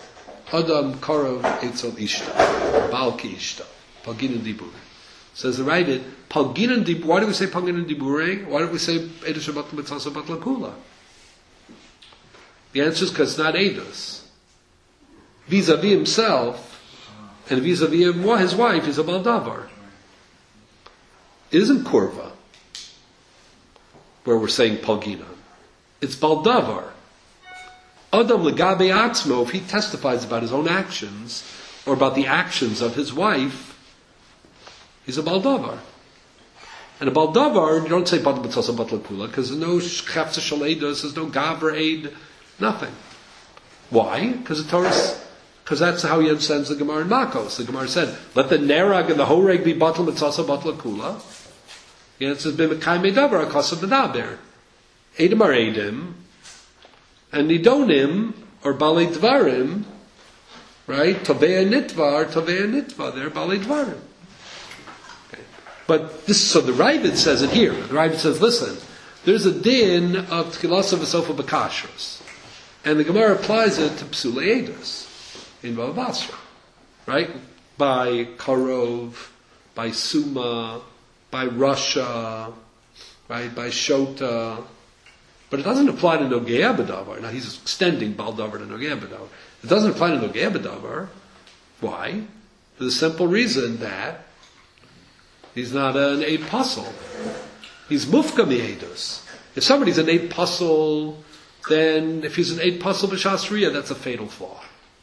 Adam Korov Eitzel Ishta, Balki Ishta, Pagin and Dibur. Says the right Pagin and Dibur. Why do we say Pagin and Dibur? Why do we say Eidos Shabbat Mitzvah Batla Kula? The answer is because it's not Eidos. Vis-a-vis himself, and vis-a-vis his wife, is a Baldavar. It isn't Kurva, where we're saying Pagina. It's Baldavar. Adam legabe atzmo, if he testifies about his own actions, or about the actions of his wife, he's a Baldavar. And a Baldavar, you don't say Bat B'tzasa Bat L'Kula, because there's no Chefza Shaleidos, there's no Gavra Aid, nothing. Why? Because that's how he understands the Gemara in Makos. The Gemara said, let the Nerag and the Horeg be Batal B'tzasa Bat L'Kula. The answer is B'Mekai Medavar, Akasa B'Daber. Edom are Edom, and Nidonim, or Balei Dvarim, right? Tovei Nitva, they're Balei Dvarim. Okay. But this, so the Ravid says it here. The Ravid says, listen, there's a din of Tchilasa V'Sofa B'Kashros. And the Gemara applies it to Psulei Eidos in Bava Basra. Right? By Karov, by Suma, by Russia, right? By Shota. But it doesn't apply to Nogea B'Davar. Now he's extending Baldavar to Nogea B'Davar. It doesn't apply to Nogea B'Davar. Why? For the simple reason that he's not an Eid Puzzle. He's Mufka Mi'edus. If somebody's an Eid Puzzle, then if he's an Eid Puzzle B'Shasriya, that's a fatal flaw.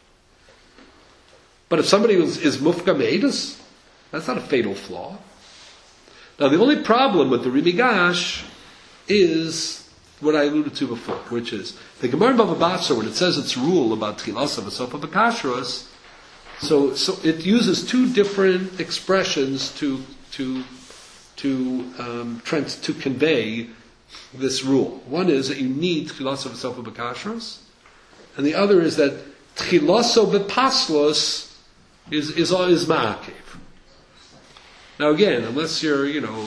But if somebody is Mufka Mi'edus, that's not a fatal flaw. Now the only problem with the Rimigash is what I alluded to before, which is the Gemara in Bava Basra, when it says its rule about Tchilasa V'Sofa B'Kashros, so it uses two different expressions to convey this rule. One is that you need Tchilasa V'Sofa B'Kashros, and the other is that Tchilasa B'Paslos is Ma'akev. Now again, unless you're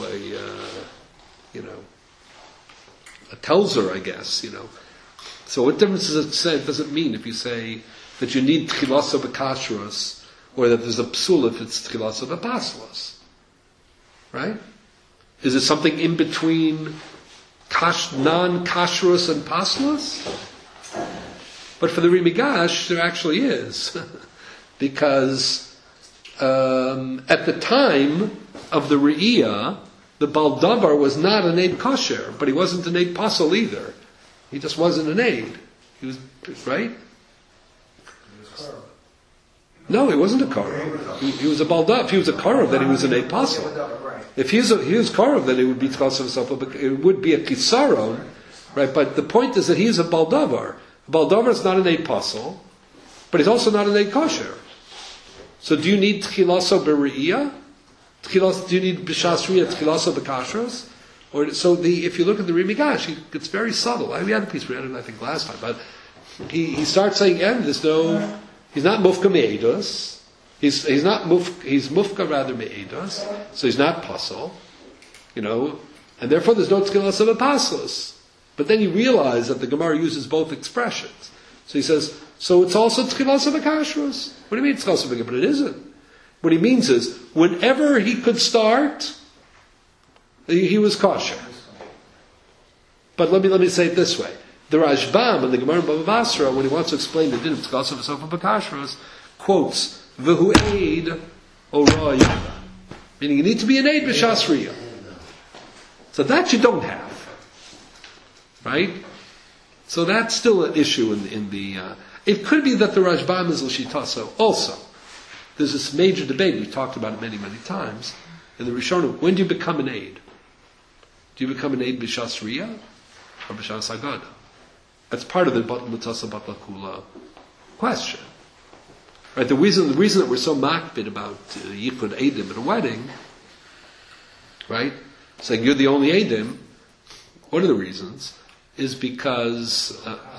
a Telzer, I guess, So what difference does it mean if you say that you need Tchilasa B'Kashros, or that there's a psul if it's Tchilasa B'Paslos? Right? Is it something in between non-Kashrus and Paslos? But for the Rimigash, there actually is. Because at the time of the Re'iyah, the Baldavar was not an Eid Kosher, but he wasn't an Eid Pasal either. He just wasn't an Eid. He was, right? No, he wasn't a Korov. He was a Baldav. If he was a Korov, then he was an Eid Pasal. If he was Korov, then it would be Tchilasa V'Sofa, but it would be a Kisaron, right? But the point is that he is a Baldavar. A Baldavar is not an Eid Pasal, but he's also not an Eid Kosher. So do you need Tchilasa B'Re'iyah? Do you need B'Shasriya Tchilasa B'Kashros? Or if you look at the Rimigash, it's very subtle. We had a piece we had it, I think, last time, but he starts saying, he's not Mufka Me'edus. He's Mufka rather Me'edus, so he's not Pasal, and therefore there's no Tchilasa B'Paslos. But then you realize that the Gemara uses both expressions. So he says, so it's also Tchilasa B'Kashros. What do you mean Tchilasa B'Kashros? But it isn't. What he means is, whenever he could start, he was kosher. But let me say it this way. The Rashbam in the Gemara in Bava Basra, when he wants to explain the din of Tchilasa V'Sofa B'Kashros, quotes, V'hu Eid Oraya. Meaning you need to be an Eid B'Shasriya. So that you don't have. Right? So that's still an issue in the... it could be that the Rashbam is L'Shitaso also. There's this major debate, we've talked about it many, many times, in the Rishonim. When do you become an Eid? Do you become an Eid B'Shasriya or B'Shas Haggadah? That's part of the Bat Mitzvah Bat L'Kula question. Right? The reason that we're so makbid about Yichud Eidim at a wedding, right? Saying you're the only Eidim, one of the reasons is because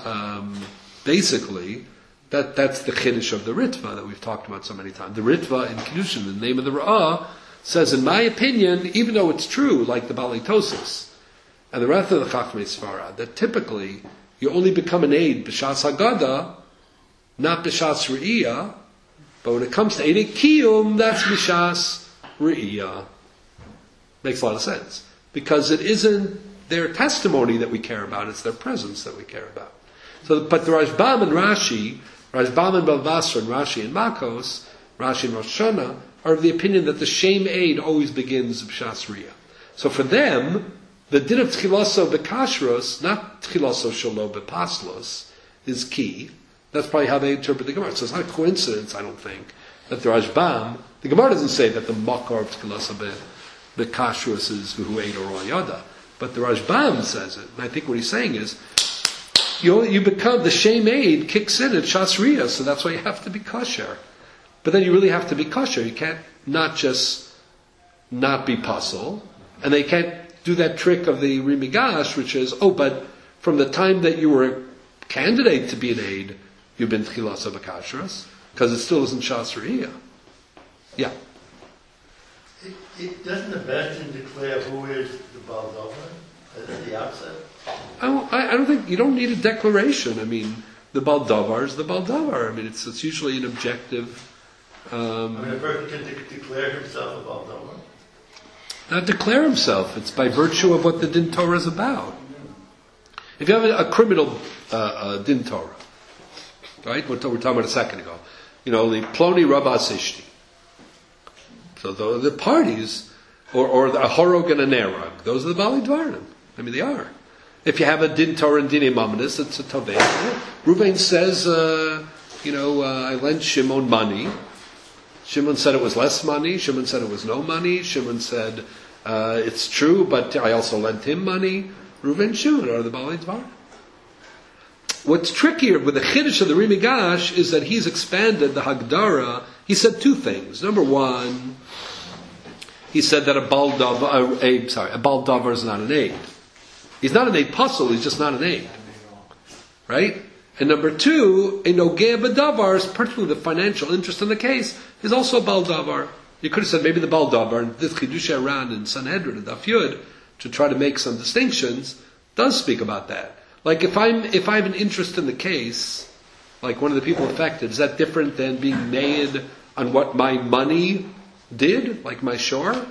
basically that's the Chiddush of the Ritva that we've talked about so many times. The Ritva in Kiddushin, the name of the Ra'ah, says, in my opinion, even though it's true, like the Balei Tosas and the rest of the Chachmei Sfarad, that typically you only become an Eid B'Shas Haggadah not b'shas re'iyah, but when it comes to Eidei Kiyum, that's b'shas re'iyah. Makes a lot of sense. Because it isn't their testimony that we care about, it's their presence that we care about. So, but the Rashbam and Rashi, Rashbam and Balvasra and Rashi and Makos, Rashi and Rosh Hashanah, are of the opinion that the Shem Eid always begins b'shas re'iyah. So for them, the din of Tchilaso b'kashros, not Tchilaso shalo b'paslos, is key. That's probably how they interpret the Gemara. So it's not a coincidence, I don't think, that the Rashbam, the Gemara doesn't say that the makar of Tchilaso b'kashros is v'hu eid or yada, but the Rashbam says it. And I think what he's saying is, you become, the Shem Eid kicks in at Shas Re'iyah, so that's why you have to be kosher. But then you really have to be kosher. You can't not just not be pasul, and they can't do that trick of the Rimigash, which is, but from the time that you were a candidate to be an aid, you've been Tchilas B'Kashras, because it still isn't Shas Re'iyah. Yeah. It doesn't the Beshin declare who is the Baal Davar at the outset? I don't think, you don't need a declaration. I mean, the Baal Davar is the Baal Davar. I mean, it's usually an objective. A person can declare himself a Baal Davar? Not declare himself. It's by virtue of what the Din Torah is about. If you have a criminal Din Torah, right? What we were talking about a second ago. The Ploni Rabba Sishti. So the parties, or a Horog and a Nerag, those are the Bali Dvarim. I mean, they are. If you have a Din Torah and Din Mamonis, it's a Tovei. Ruvain says, I lent Shimon money. Shimon said it was less money. Shimon said it was no money. Shimon said, it's true, but I also lent him money. Reuven and Shimon are the Baalei Dvarim. What's trickier with the Chiddush of the Rimigash is that he's expanded the Hagdara. He said two things. Number one, he said that a Baal Davar is not an aid. He's not an aid puzzle, he's just not an aid. Right? And number two, a Nogea B'Davar, particularly the financial interest in the case, is also a Baal Davar. You could have said maybe the Baal Davar, and this Chidush Aran and Sanhedrin and Daf Yud, to try to make some distinctions, does speak about that. Like if I have an interest in the case, like one of the people affected, is that different than being made on what my money did, like my shore?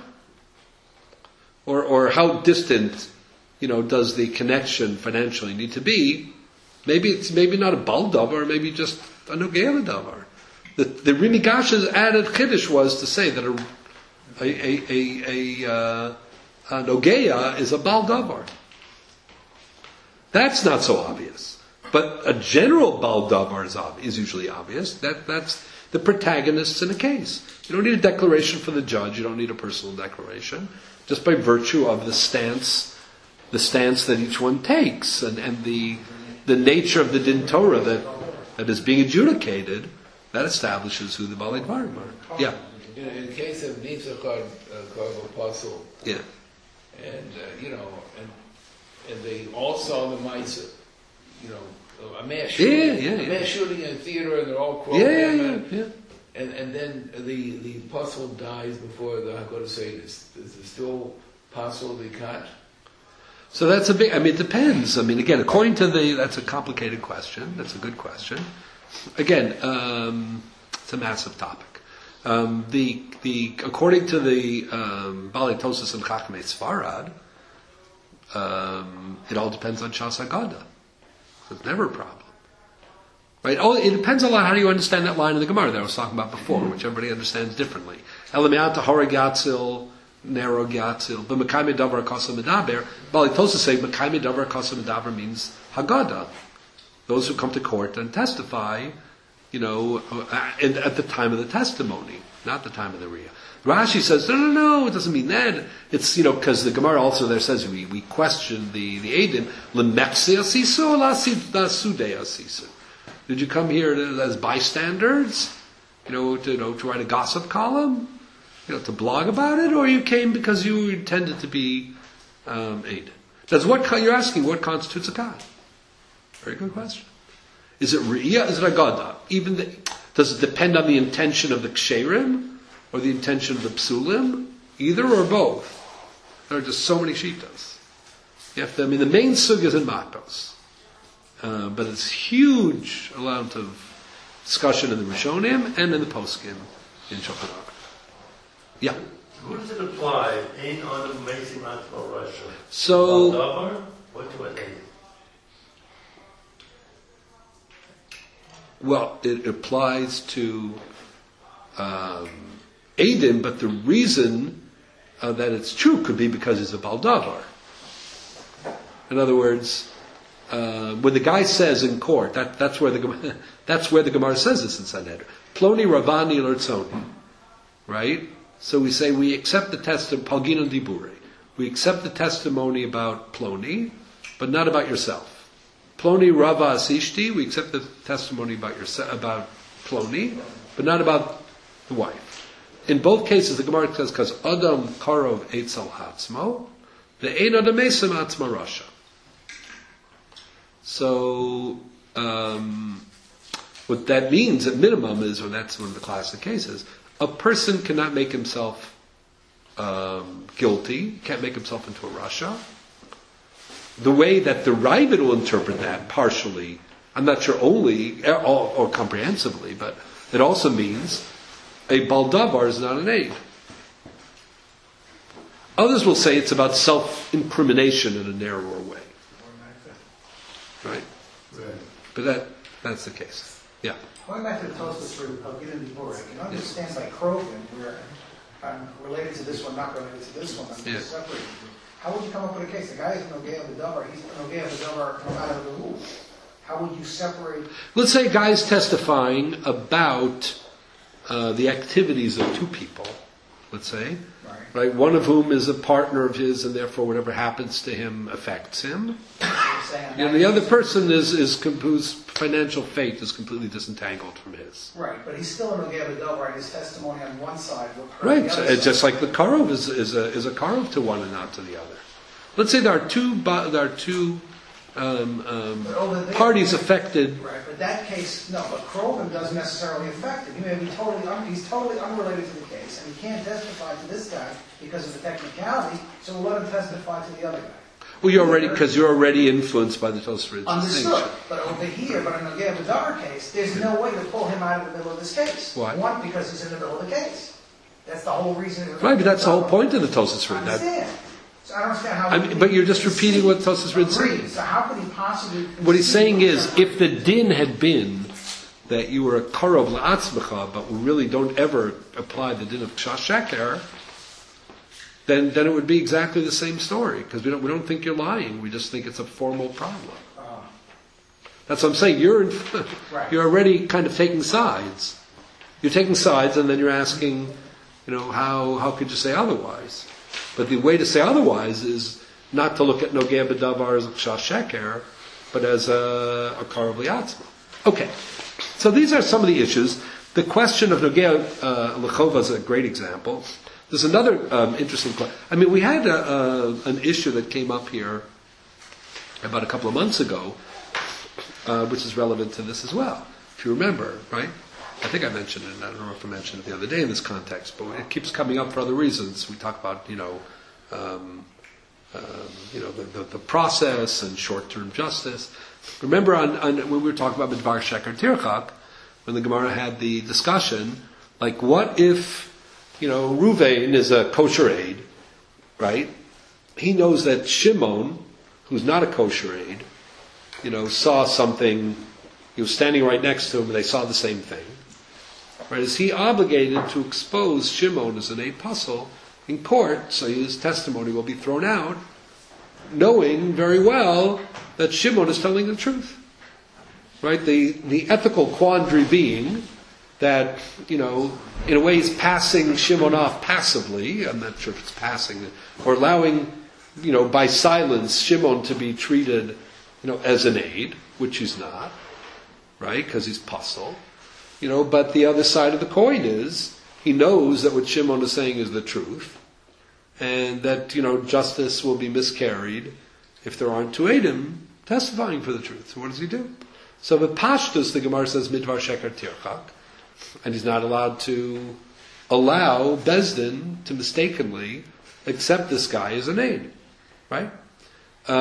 Or how distant, does the connection financially need to be? Maybe not a Baal Davar, maybe just a Nogea Davar. The Rimigash's added Chiddush was to say that a Nogea is a Baal Davar. That's not so obvious. But a general Baal Davar is usually obvious. That's the protagonists in a case. You don't need a declaration for the judge. You don't need a personal declaration. Just by virtue of the stance that each one takes, and the nature of the Din Torah that is being adjudicated, that establishes who the Baalei Dvarim are. Yeah. In the case of Nitzachar Apostle, yeah, and and they all saw the Maisa, a mass shooting, a mass shooting in a theater, and they're all crawling. Yeah. And then the apostle dies before the Haggadah Seder. Is it still possible they can't? So that's it depends. Again, according to that's a complicated question. That's a good question. Again, it's a massive topic. According to the Baalei Tosas and Chachmei Sfarad, it all depends on Shas Haggadah. So it's never a problem. Right? It depends a lot how do you understand that line in the Gemara that I was talking about before, which everybody understands differently. Elamiata Horeg Yatzil, Nerog Yatzil, but Mekayme Davar Kasa Medaber. Baalei Tosas say Mekayme Davar Kasa Medaber means Haggadah. Those who come to court and testify, at the time of the testimony, not the time of the Riyah. Rashi says, no, it doesn't mean that. It's, because the Gemara also there says we question the Eidim, Lemexi Asisu or Lasude Asisu. Did you come here as bystanders, to write a gossip column, to blog about it, or you came because you intended to be Eidim? That's what you're asking, what constitutes a God? Very good question. Is it Riyah? Is it Haggadah? Does it depend on the intention of the Ksherim or the intention of the Psulim? Either or both. There are just so many Shitas. The main sug is in Makos. But it's huge amount of discussion in the Rishonim and in the Poskim in Shulchan Aruch. Yeah. Who does it apply? Ain't on the Mason Matzmo Russia. So, Baldavar? What do I think? well, it applies to Eidim, but the reason that it's true could be because he's a Baldavar. In other words, when the guy says in court, that's where the Gemara says this in Sanhedrin. Ploni Ravani Lertzoni. Right? So we say we accept the testimony, Palgin Dibure. We accept the testimony about Ploni, but not about yourself. Ploni Rava Asishti, we accept the testimony about Ploni, but not about the wife. In both cases, the Gemara says, because Adam Karov Eitzel Hatzmo, the Ein Adam Mesim Atzma Rasha. So, what that means at minimum is, or that's one of the classic cases, a person cannot make himself guilty, can't make himself into a rasha. The way that the Ravid will interpret that, partially, I'm not sure only, or comprehensively, but it also means a baldavar is not an aid. Others will say it's about self-incrimination in a narrower way. Right? But that's the case. Yeah. Going back to the Tosfos of Gideon Dibur, I can understand by Krogan, where I'm related to this one, not related to this one, I'm just separated. How would you come up with a case? The guy is an Ogei of the Davar, he's an Ogei of the Davar no matter the rule. How would you separate? Let's say a guy is testifying about the activities of two people, let's say. Right? One of whom is a partner of his, and therefore whatever happens to him affects him. And the other person is whose financial fate is completely disentangled from his. Right, but he's still an Ogei of the Davar, and his testimony on one side will hurt right, the so other it's just like the Karov is a Karov to one and not to the other. Let's say there are two parties affected. Right, but that case, no, but Krogan doesn't necessarily affect him. He may be he's totally unrelated to the case, and he can't testify to this guy because of the technicality, so we'll let him testify to the other guy. Well, you're already influenced by the Tosfos. Understood. But over here, but in the Ogei of the Davar case, there's no way to pull him out of the middle of this case. Why? One, because he's in the middle of the case. That's the whole reason. Right, but that's the whole point of the Tosfos. I understand. So I don't understand how. But you're just repeating what Tosfos is saying. So how could he possibly? What he's saying is, if the din had been that you were a karov la'atzmecha, but we really don't ever apply the din of kshash sheker, then it would be exactly the same story, because we don't think you're lying. We just think it's a formal problem. That's what I'm saying. You're already kind of taking sides. You're taking sides, and then you're asking, how could you say otherwise? But the way to say otherwise is not to look at Nogei B'Davar as a kshash sheker, but as a karov li'atzma. Okay, so these are some of the issues. The question of Nogei L'chova is a great example. There's another interesting question. I mean, we had an issue that came up here about a couple of months ago, which is relevant to this as well. If you remember, right? I think I mentioned it. I don't know if I mentioned it the other day in this context, but it keeps coming up for other reasons. We talk about, the process and short-term justice. Remember when we were talking about Midvar Sheker Tirchak, when the Gemara had the discussion, like what if, Ruvain is a kosher aid, right? He knows that Shimon, who's not a kosher aid, saw something, he was standing right next to him and they saw the same thing. Right? Is he obligated to expose Shimon as an aid puzzle in court, so his testimony will be thrown out, knowing very well that Shimon is telling the truth? Right? The ethical quandary being that, in a way he's passing Shimon off passively, I'm not sure if it's passing, or allowing, by silence, Shimon to be treated, as an aid, which he's not, right? Because he's puzzled. But the other side of the coin is, he knows that what Shimon is saying is the truth, and that, justice will be miscarried if there aren't two Eidim testifying for the truth. So what does he do? So the Pashtus, the Gemara says, Midvar Sheker Tirchak, and he's not allowed to allow Bezdin to mistakenly accept this guy as an aid, right?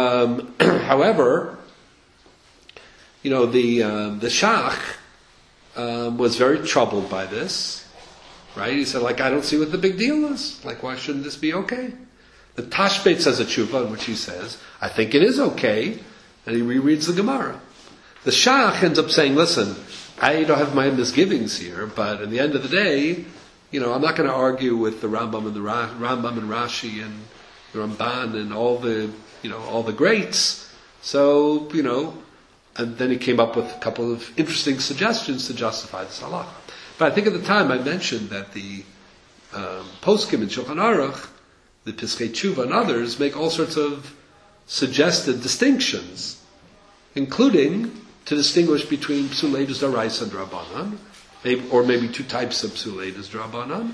However, the Shach was very troubled by this, right? He said, like, I don't see what the big deal is. Like, why shouldn't this be okay? The Tashbeit says a tshuva, in which he says, I think it is okay, and he rereads the Gemara. The Shach ends up saying, listen, I don't have my misgivings here, but at the end of the day, I'm not going to argue with the Rambam and Rambam and Rashi and the Ramban and all the greats. So, and then he came up with a couple of interesting suggestions to justify this halacha. But I think at the time I mentioned that the poskim in Shulchan Aruch, the Piskei Tshuva and others make all sorts of suggested distinctions, including to distinguish between Psulei D'Oraisa and Drabanan, or maybe two types of Psulei D'Rabanan.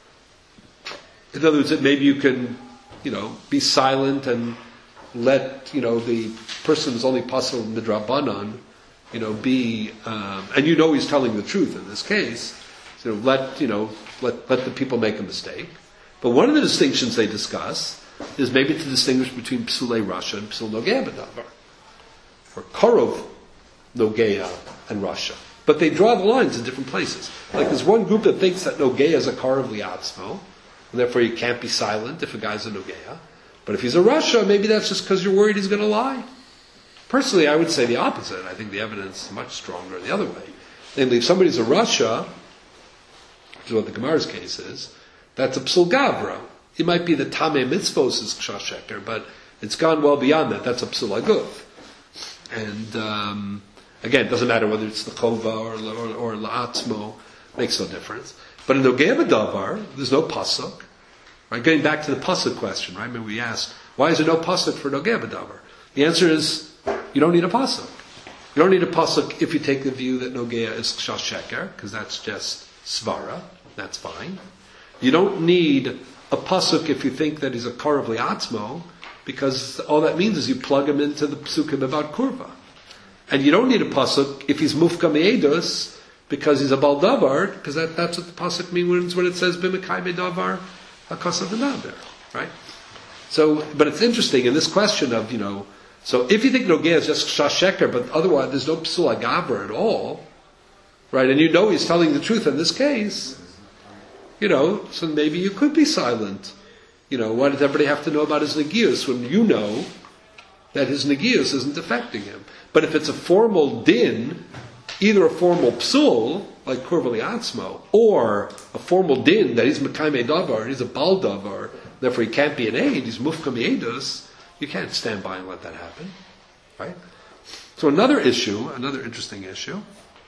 In other words, that maybe you can, be silent and let, the person who's only Pasal Midrabanan, be, and he's telling the truth in this case, so let the people make a mistake. But one of the distinctions they discuss is maybe to distinguish between Psulei Rasha and Psul Nogea B'Davar, or Korov Nogea and Rasha. But they draw the lines in different places. Like there's one group that thinks that Nogea is a Korov Liatzmo, and therefore you can't be silent if a guy's a Nogea. But if he's a Rasha, maybe that's just because you're worried he's going to lie. Personally, I would say the opposite. I think the evidence is much stronger the other way. Namely, if somebody's a Rasha, which is what the Gemara's case is, that's a Psul Gavra. It might be the Tameh Mitzvos is Kshash Sheker, but it's gone well beyond that. That's a Psul Aguf. And again, it doesn't matter whether it's the Chova or La'atzmo, makes no difference. But in Nogea B'Davar, there's no Pasuk. Right? Getting back to the Pasuk question, right? When we asked, why is there no Pasuk for Nogea B'Davar? The answer is, you don't need a Pasuk. You don't need a Pasuk if you take the view that Nogea is Kshash Sheker, because that's just Svara. That's fine. You don't need a pasuk if you think that he's a Korov Liatzmo, because all that means is you plug him into the psukim about kurva. And you don't need a pasuk if he's mufka me'edus, because he's a baldavar, because that's what the pasuk means when it says b'mekai me'davar hakasa v'nader, right? So, but it's interesting in this question of, so if you think Nogea is just Kshash Sheker, but otherwise there's no Psul Agaber at all, right? And he's telling the truth in this case, so maybe you could be silent. Why does everybody have to know about his negius when you know that his negius isn't affecting him? But if it's a formal din, either a formal psul, like Korv Liatzmo, or a formal din that he's Mekayme Davar, he's a Bal Davar, therefore he can't be an aid, he's Mufka Me'edus, you can't stand by and let that happen. Right? So another interesting issue,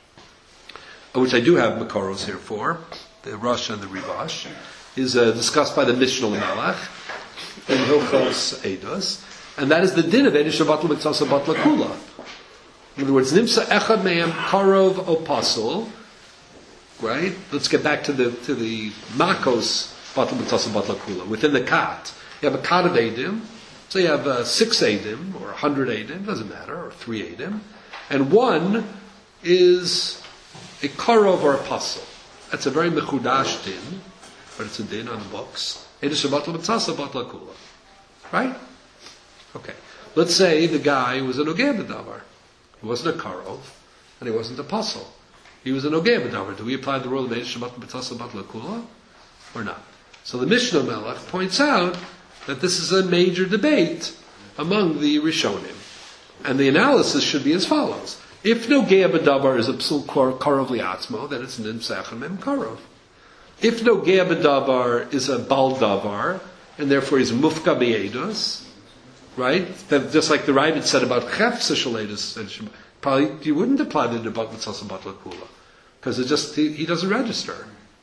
which I do have Makaros here for, the Rosh and the Rivash, is discussed by the Mishnah Melech in Hilchos Eidos, and that is the din of Eidos Shabbat L'Mitzvah Batla Kula. In other words, Nimsa Echad Me'em Karov Opasul, right? Let's get back to the Makos Batla Mitzvah Batla Kula. Within the Kat, you have a Kat of Eidim, so you have 6 Eidim, or 100 Eidim, doesn't matter, or 3 Eidim, and one is a Karov or a Pasul. That's a very mechudash din, but it's a din on the books. Eidos Shabbat L'Mitzvah Batla Kula. Right? Okay. Let's say the guy was a Nogea B'Davar. He wasn't a Karov, and he wasn't a Pasul. He was a Nogea B'Davar. Do we apply the rule of Eidos Shabbat L'Mitzvah Batla Kula? Or not? So the Mishnah Melech points out that this is a major debate among the Rishonim. And the analysis should be as follows. If Nogea B'Davar is a Psul Karov Liatzmo, then it's Nimsa Echad Me'em Karov. If Nogea B'Davar is a Bal Davar, and therefore he's Mufka Me'edus, right? Then just like the Ravid said about Chefza Shaledus, probably you wouldn't apply the Debat Mitzvah Batla Kula, because he doesn't register.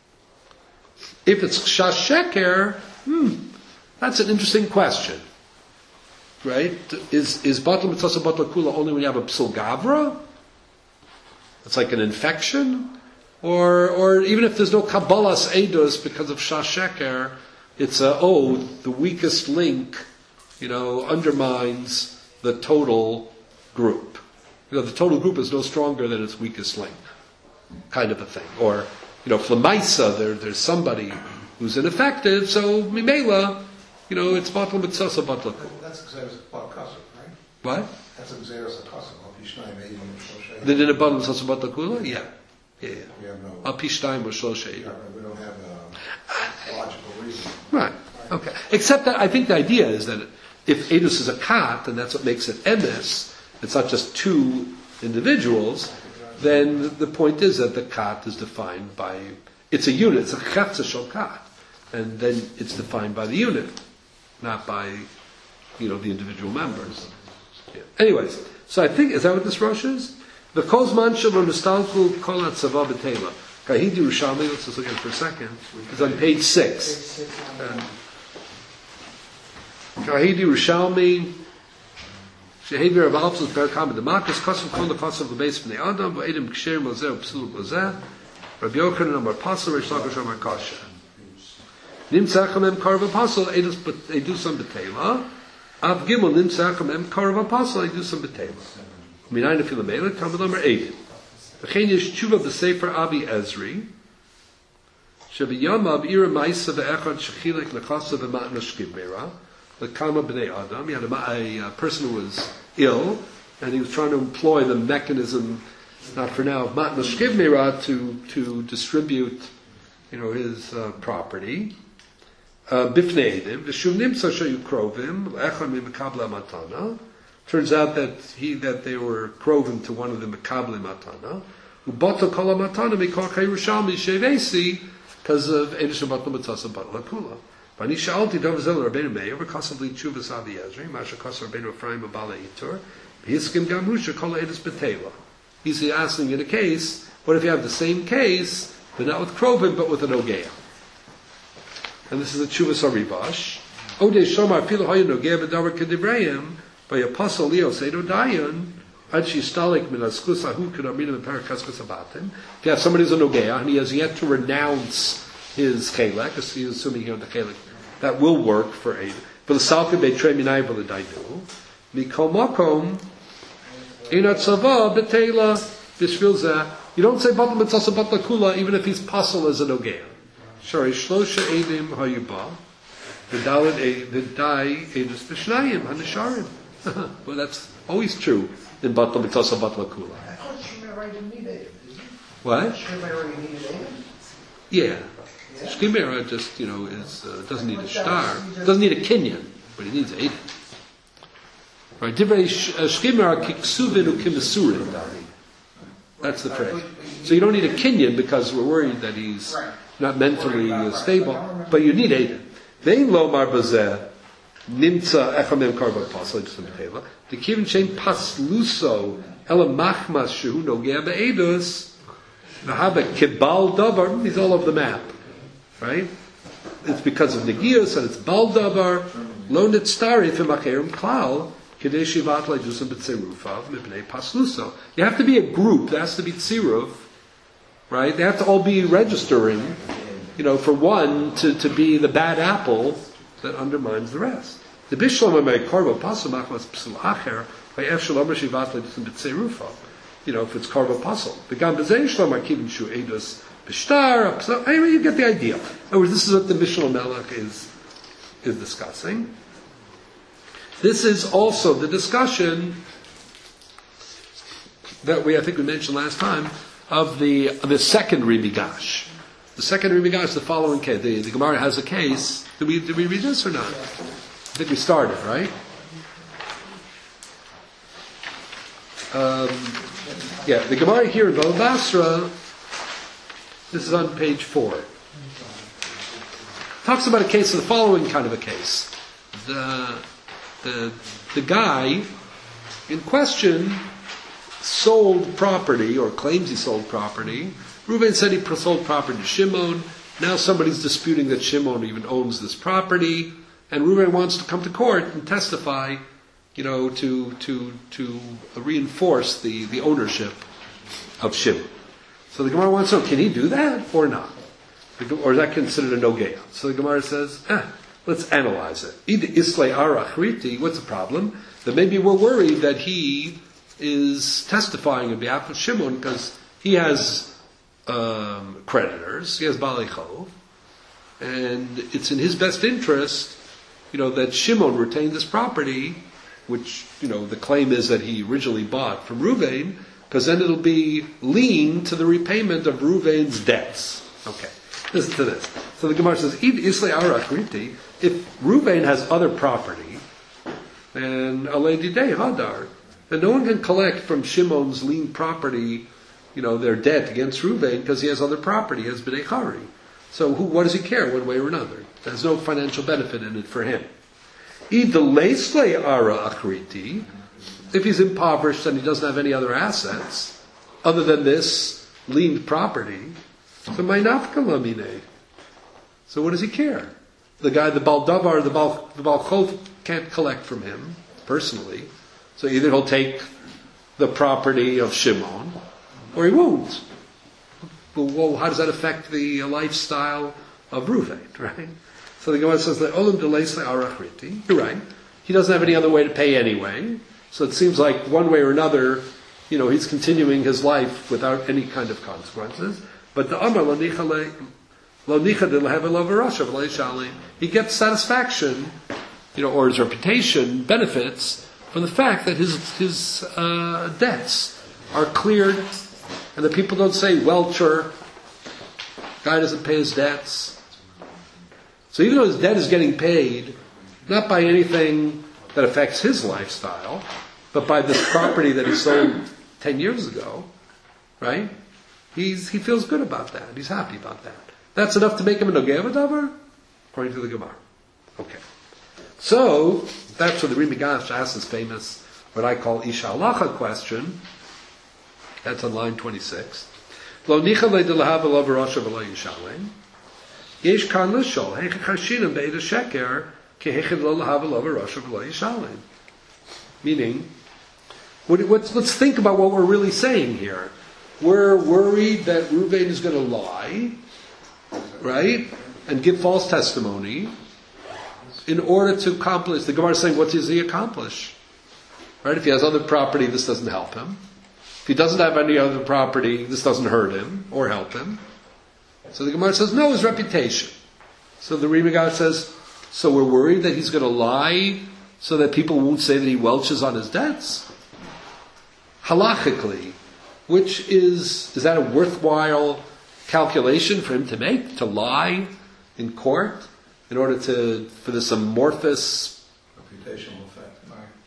If it's Kshash Sheker, that's an interesting question. Right? Is Batla Mitzvah Batla Kula only when you have a Psul Gavra? It's like an infection? Or even if there's no Kabbalas Eidos because of Kshash Sheker, it's the weakest link, undermines the total group. The total group is no stronger than its weakest link, kind of a thing. Or, Flamaisa, there's somebody who's ineffective, so Mimela, it's Batla Mitzvah Batla Kula. That's Xeris Bakasuk, right? What? That's Xeris Bakasuk. The din of Batla Mitzvah Batla Kula? Yeah. Yeah. We have no, Al Pishtayim or Shlosha Eidim. we don't have a logical reason. Right. Okay. Except that I think the idea is that if Edus is a kat, and that's what makes it emes, it's not just two individuals, then the point is that the kat is defined by, it's a unit, it's a chetza shel kat, and then it's defined by the unit, not by, the individual members. Yeah. Anyways, so I think, is that what this Rosh is? The kozman shelo nistalku kol hatzava b'tela. Kahidi Yerushalmi, let's just look at it for a second, is on page 6. Kahidi Yerushalmi, Shehevi Rav Alpsel Perakam B'Demakas, Kosav Kol Nechasav L'Beis B'nei Adam, V'Edim Ksher Mozeh P'sul Mozeh, Rabbi Yochanan Amar Pasel, Reish Lakish Amar Kasha. Nimtzach Mem Karav Pasel, Edusam B'Tela, Av Gimel Nimtzach Mem Karav Pasel, Edusam B'Tela. Minayin Nefila Melech, Talmud Amar Edim. V'chein yesh tshuva b'sefer Abi Ezri, Shebiyamav ira ma'isa ve'echad shechilek nechasa v'matna shkibera, l'kama b'nei Adam. He had a person who was ill, and he was trying to employ the mechanism, not for now, of matna shkibera to distribute, his property. Bifnei edim v'shuv nimtza sheyu krovim l'echad mimekabla matana. Turns out that they were krovim to one of the mekabli matana. Ubato kol matana mikor Yerushalmi shevesi, because of Edish Batla Matzasa Batla Kula. Vani Sha'alti Dov Zel Rabbeinu Meir v'kasav li Tshuvas Avi Ezri Masha Kasav Rabbeinu Ephraim Abala Yitur v'hiskim Gamusha Kol Edis B'Tela. He's asking in a case, what if you have the same case, but not with Krovim, but with an Ogeya? And this is the Tshuvas Aribash. Odei Shomar Pilu Hayu Nogea B'Davar Kedivreim by Apostle Leo Seido Dayan Ad Shistalik Min Askusahu Kedamina M'Parakaskus Abatim. If you have somebody who's a Nogea and he has yet to renounce his chelek, as he's assuming here in the chelek, that will work for a. For the salke beitrei minai v'ledaidu, mikol makom inat tzava betela b'shvil zeh. You don't say batla mitzasa batla kula even if he's pasul as a nogea. Shari shlosha edim hayuba v'dai edus b'shnayim hanisharim. Well, that's always true in batla mitzasa batla kula. I thought Shemai didn't need Adam. What? Shemai already needed Adam. Yeah. Shkimera just, doesn't need a star. Doesn't need a kinyan, but he needs Eidim. Right? Divrei Shkimera kiksuvin u'kimisurin. That's the phrase. So you don't need a kinyan because we're worried that he's not mentally stable, but you need Eidim. Vein lo mar bazeh nimtza echamem karva pasal jisum teva. The kivin shein pasluso ela machmas shehu nogea be'edus. Nahaba kibal davar. He's all over the map. Right? It's because of Negios and it's Baldavar, Lo Nitztari Fimacherim Klal, Kadeshi Vatla Jusam B'Tzerufav, Mipnei Pasluso. You have to be a group, there has to be Tziruf, right? They have to all be registering, for one to be the bad apple that undermines the rest. The Bishlam Amei Karva Pasal Machmas Psul Acher, by Ef Shalom Rashi Vatla Jusam B'Tzerufav. If it's Karva Pasal. The Gam B'Zei Shalom Akivin Shu Eidos, anyway, you get the idea. In other words, this is what the Mishnah Melech is discussing. This is also the discussion that I think we mentioned last time, of the second Rimigash. The second Rimigash is the following case. The Gemara has a case. Did we read this or not? I think we started, right? The Gemara here in Bava Basra. This is on page 4. Talks about a case of the following kind of a case. The guy in question sold property, or claims he sold property. Reuven said he sold property to Shimon. Now somebody's disputing that Shimon even owns this property, and Reuven wants to come to court and testify, to reinforce the ownership of Shimon. So the Gemara wants to know, can he do that or not? Or is that considered a no-geya? So the Gemara says, let's analyze it. Islay arachriti, what's the problem? That maybe we're worried that he is testifying on behalf of Shimon because he has creditors, he has Balei Chov, and it's in his best interest, that Shimon retain this property, which, the claim is that he originally bought from Reuven, because then it'll be lien to the repayment of Reuven's debts. Okay, listen to this. So the Gemara says, if Reuven has other property, then Alei Didei Hadar, and no one can collect from Shimon's lien property, their debt against Reuven because he has other property, he has B'nei Chari. So what does he care one way or another? There's no financial benefit in it for him. If he's impoverished and he doesn't have any other assets other than this lien property, so my nafka lamine. So what does he care? The guy, the Baal Davar, the Baal Chov can't collect from him personally. So either he'll take the property of Shimon, or he won't. Well, how does that affect the lifestyle of Reuven, right? So the Gemara says that Olam Deleisle Arachriti. You're right. He doesn't have any other way to pay anyway. So it seems like one way or another, he's continuing his life without any kind of consequences. But the Amar Lo Nicha Rasha, he gets satisfaction, or his reputation benefits from the fact that his debts are cleared, and the people don't say, Welcher, guy doesn't pay his debts. So even though his debt is getting paid, not by anything that affects his lifestyle, but by this property that he sold 10 years ago, right? He feels good about that. He's happy about that. That's enough to make him a Nogei B'davar, according to the Gemara. Okay. So, that's where the Ri Migash asks his famous, what I call Isha Halacha question. That's on line 26. Lo nicha le delahav elav rasha v'lo yishalem. Yesh kan l'shol heichach hashinim be'ed sheker kehechid lo lahav elav rasha v'lo yishalem. Meaning, let's think about what we're really saying here. We're worried that Reuven is going to lie, right, and give false testimony in order to accomplish. The Gemara is saying, what does he accomplish? Right? If he has other property, this doesn't help him. If he doesn't have any other property, this doesn't hurt him or help him. So the Gemara says, no, his reputation. So the Ri Migash says, so we're worried that he's going to lie so that people won't say that he welches on his debts? Halachically, which is that a worthwhile calculation for him to make, to lie in court in order for this amorphous, reputational effect.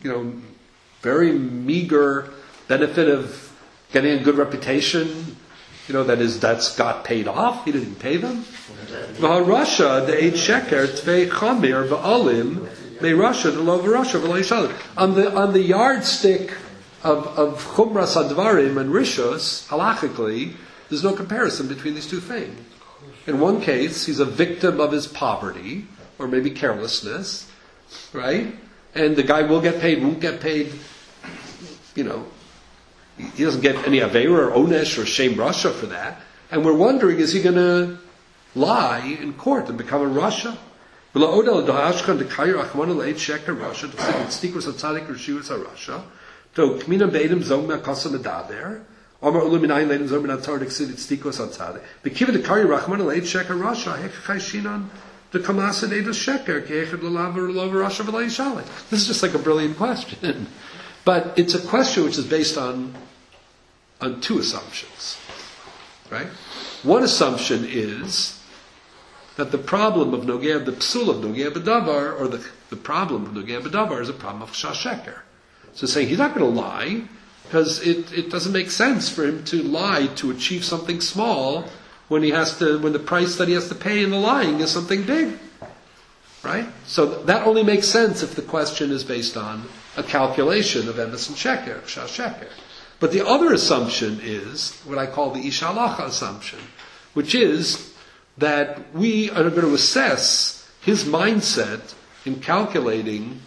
very meager benefit of getting a good reputation, that his debts got paid off, he didn't pay them. Russia, the 8 sheker, tvei chamir, v'alim, may Russia, the love of Russia, v'lo yishalem. On the yardstick of chumras advarim and rishos, halachically, there's no comparison between these two things. In one case, he's a victim of his poverty, or maybe carelessness, right? And the guy will get paid, won't get paid, he doesn't get any Aveira or Onesh or Shem Rasha for that. And we're wondering, is he going to lie in court and become a Rasha? This is just like a brilliant question. But it's a question which is based on two assumptions, right? One assumption is that the problem of Nogei, the psul of Nogei B'davar, or the problem of Nogei B'davar is a problem of Shasheker. So saying he's not going to lie, because it doesn't make sense for him to lie to achieve something small when the price that he has to pay in the lying is something big. Right? So that only makes sense if the question is based on a calculation of emes and sheker, shah sheker. But the other assumption is what I call the Isha Halacha assumption, which is that we are going to assess his mindset in calculating,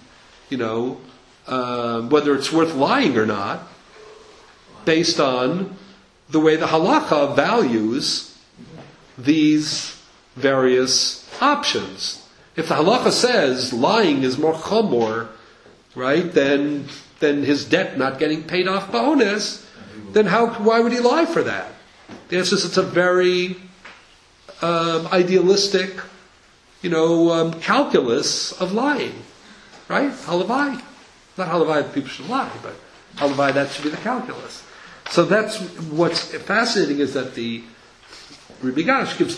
whether it's worth lying or not, based on the way the halacha values these various options. If the halacha says lying is more chamor, right, than his debt not getting paid off ba'ones, then why would he lie for that? The answer is it's a very idealistic, calculus of lying, right? Halavai. Not halavai that people should lie, but halavai that should be the calculus. So that's what's fascinating is that the Rabbi Gash gives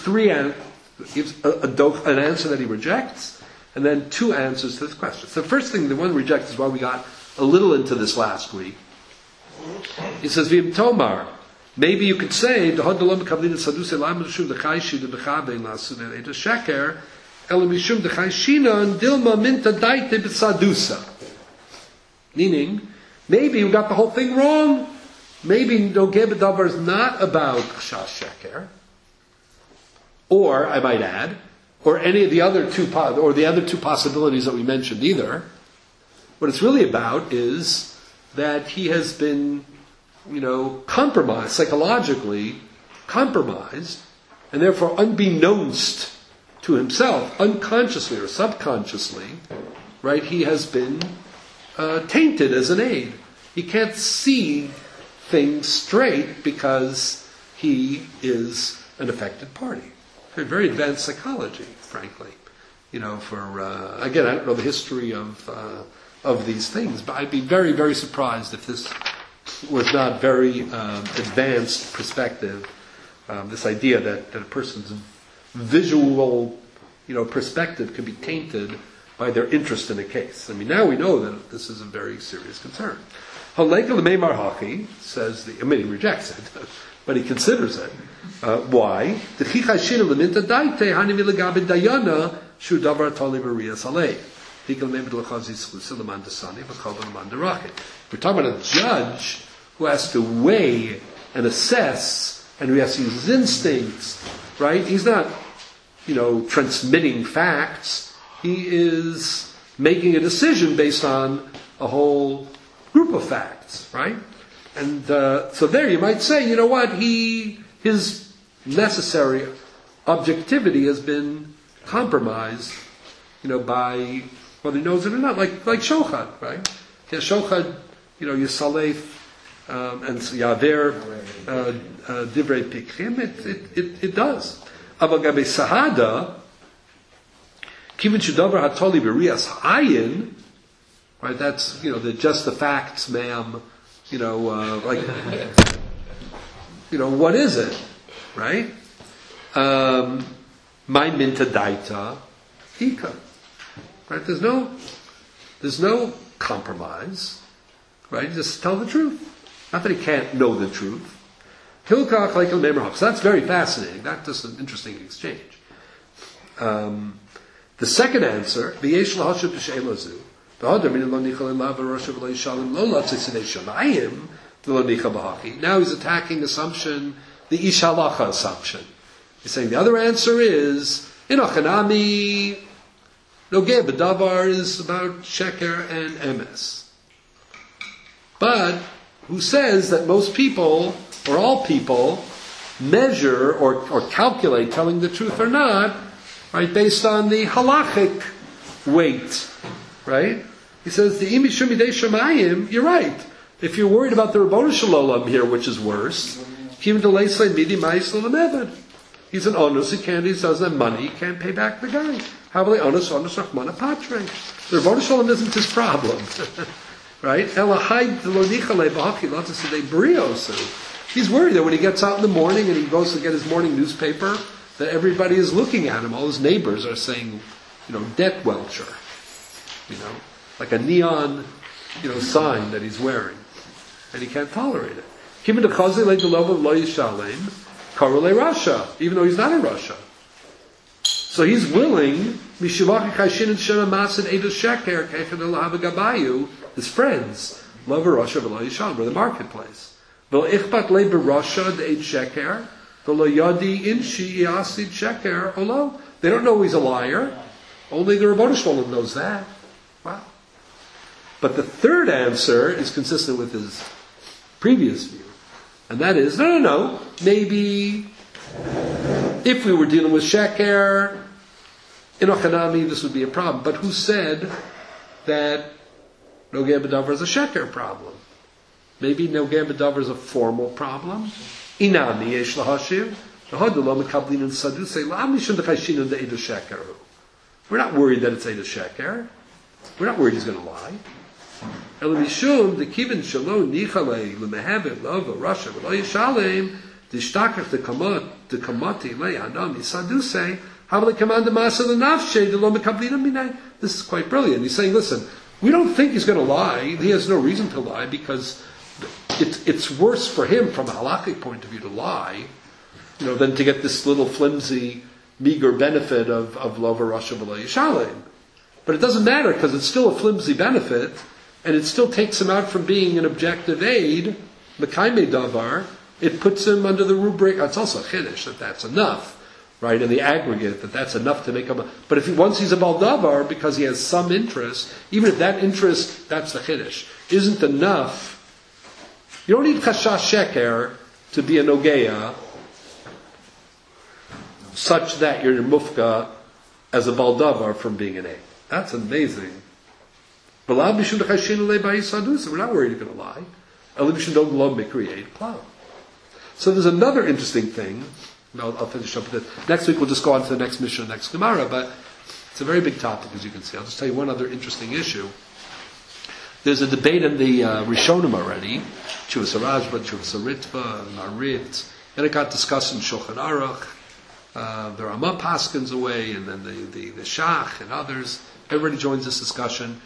an answer that he rejects, and then two answers to this question. So the first thing, the one he rejects, is why we got a little into this last week. He says, "V'im Tomar." Maybe you could say, meaning, maybe you got the whole thing wrong. Maybe Nogeh B'Davar is not about Chash Sheker, or I might add, or any of the other two possibilities that we mentioned either. What it's really about is that he has been, compromised, psychologically compromised, and therefore unbeknownst to himself, unconsciously or subconsciously, right, he has been tainted as an aid. He can't see things straight because he is an affected party. Very advanced psychology, frankly. Again, I don't know the history of these things, but I'd be very, very surprised if this was not very advanced perspective. This idea that a person's visual, perspective could be tainted by their interest in a case. I mean, now we know that this is a very serious concern. Haleka says, he rejects it, but he considers it. Why? We're talking about a judge who has to weigh and assess, and who has to use his instincts, right? He's not, transmitting facts. He is making a decision based on a whole group of facts, right? And so there you might say, his necessary objectivity has been compromised, by whether he knows it or not, like Shochad, right? Yeah, Shochad, Yisalef, and Yaver, Divrei Pikrim, it does. Avagabe Sahada, Kivin Shudavar Hatoli Berias Ayin, right? That's, just the facts, ma'am, what is it, right? My minta daita, Ika. Right? There's no compromise. Right? Just tell the truth. Not that he can't know the truth. Hilkach like a So that's very fascinating. That's just an interesting exchange. The second answer, now he's attacking assumption, the Ishalacha assumption. He's saying the other answer is, Inochanami, Nogeh B'Davar is about Sheker and Emes. But who says that most people, or all people, measure or calculate telling the truth or not, right, based on the halachic weight, right? He says, the Imi Shumidei Shemayim, you're right. If you're worried about the Rabbonu Shalom here, which is worse, Kim Deleisle Midi Ma'isle Lemeved. He's an onus, he doesn't have money, he can't pay back the guy. How will onus Rahmana Patre? The Rabbonu Shalom isn't his problem. Right? He's worried that when he gets out in the morning and he goes to get his morning newspaper, that everybody is looking at him. All his neighbors are saying, debt welcher. Like a neon, sign that he's wearing. And he can't tolerate it. Even though he's not in Russia. So he's willing, his friends, love Russia, we're the marketplace. They don't know he's a liar. Only the Rabbanu Shalom knows that. Wow. But the third answer is consistent with his previous view. And that is, no. Maybe if we were dealing with Sheker, in Ochanami, this would be a problem. But who said that Nogeh B'Davar is a Sheker problem? Maybe Nogeh B'Davar is a formal problem. Inami yesh lahashiv. We're not worried that it's Eida Sheker. We're not worried he's going to lie. Elamishum the kivin shalom nichale lemehave love Russia v'lo yishalem dishtakach the kamati le anam yisaduse havle command the masa the nafshe the lo mekablina minay. This is quite brilliant. He's saying, listen, we don't think he's going to lie. He has no reason to lie because it's worse for him from a halakhic point of view to lie, than to get this little flimsy, meager benefit of love Russia v'lo yishalem. But it doesn't matter because it's still a flimsy benefit, and it still takes him out from being an objective aid, mekaime davar. It puts him under the rubric. It's also a chiddush that's enough, right? In the aggregate, that's enough to make him. But once he's a bal davar, because he has some interest, even if that interest, that's the chiddush, isn't enough. You don't need chashash sheker to be a nogeya, such that you're mufka as a bal davar from being an aid. That's amazing. We're not worried you're going to lie. So there's another interesting thing. I'll finish up with it. Next week we'll just go on to the next Mishnah, next Gemara, but it's a very big topic, as you can see. I'll just tell you one other interesting issue. There's a debate in the Rishonim already, Chuvas Arashba, Chuvas Aritva, Marit, and it got discussed in Shulchan Aruch. The Ramah Paskins away, and then the Shach and others. Everybody joins this discussion.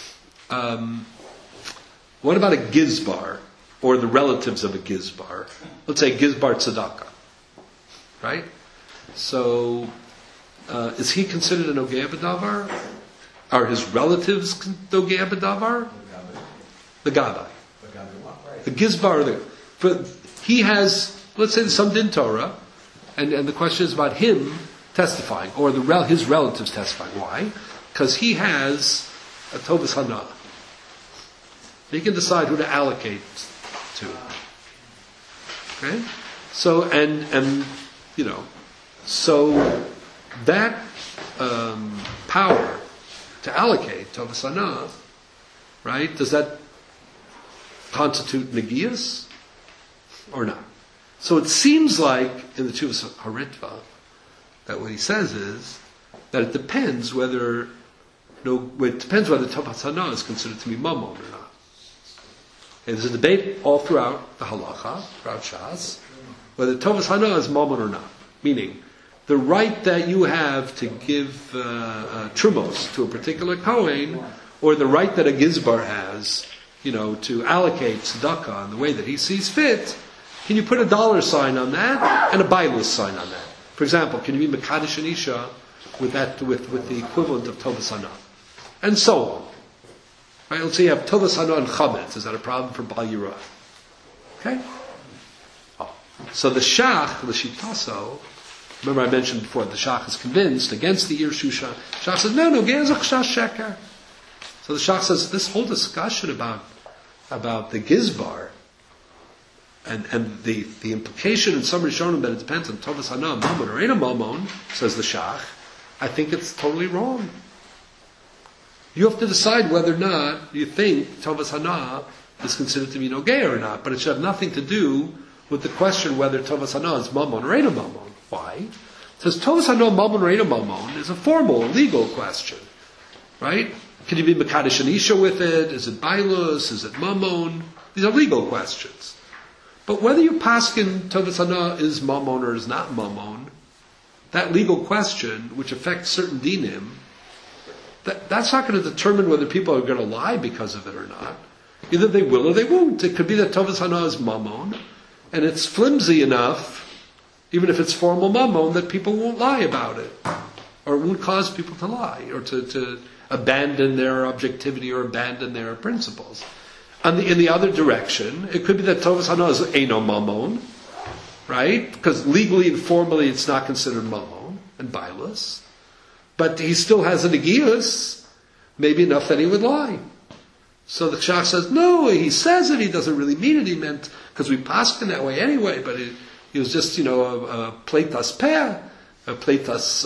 What about a gizbar, or the relatives of a gizbar? Let's say gizbar tzedakah, right? So, is he considered an ogea b'davar? Are his relatives ogea b'davar? The gabbai. The gizbar, he has, let's say, some din Torah, and the question is about him testifying, or his relatives testifying. Why? Because he has a tovas hana. He can decide who to allocate to. Okay? So, so that power to allocate tovas hana, right? Does that constitute negias or not? So it seems like in the Chuvas Haritva that what he says is that it depends whether tovas hana is considered to be mammon or not. Okay, there's a debate all throughout the halacha, throughout Shas, whether tovas hana is mammon or not. Meaning, the right that you have to give trumos to a particular kohen, or the right that a gizbar has, to allocate tzedakah in the way that he sees fit. Can you put a dollar sign on that and a bailus sign on that? For example, can you be mekadosh an isha with the equivalent of tovas hana, and so on? Right? Let's say you have tovas hana and chametz. Is that a problem for Bal Yirah? Okay. So the shach, the shitaso. Remember, I mentioned before the shach is convinced against the ir shusha. Shach says no, ge'ez chash sheker. So the shach says this whole discussion about the gizbar. And the implication in some Rishonim that it depends on tovas hana, mammon or ain't a mammon, says the shach, I think it's totally wrong. You have to decide whether or not you think tovas hana is considered to be nogea or not, but it should have nothing to do with the question whether tovas hana is mammon or ain't a mammon. Why? It says tovas hana, mammon or ain't a mammon is a formal, legal question, right? Can you be mekadosh an isha with it? Is it bailus? Is it mammon? These are legal questions. But whether you paskin tovas hana is mammon or is not mammon, that legal question, which affects certain dinim, that's not going to determine whether people are going to lie because of it or not. Either they will or they won't. It could be that tovas hana is mammon, and it's flimsy enough, even if it's formal mammon, that people won't lie about it, or it won't cause people to lie, or to abandon their objectivity or abandon their principles. In the other direction, it could be that tovas hana is eino mammon, right? Because legally and formally it's not considered mammon and bailus, but he still has a negius, maybe enough that he would lie. So the shach says, no, he says it, he doesn't really mean it, he meant, because we paskin that way anyway, but he was just, a pleitas peh, a pleitas,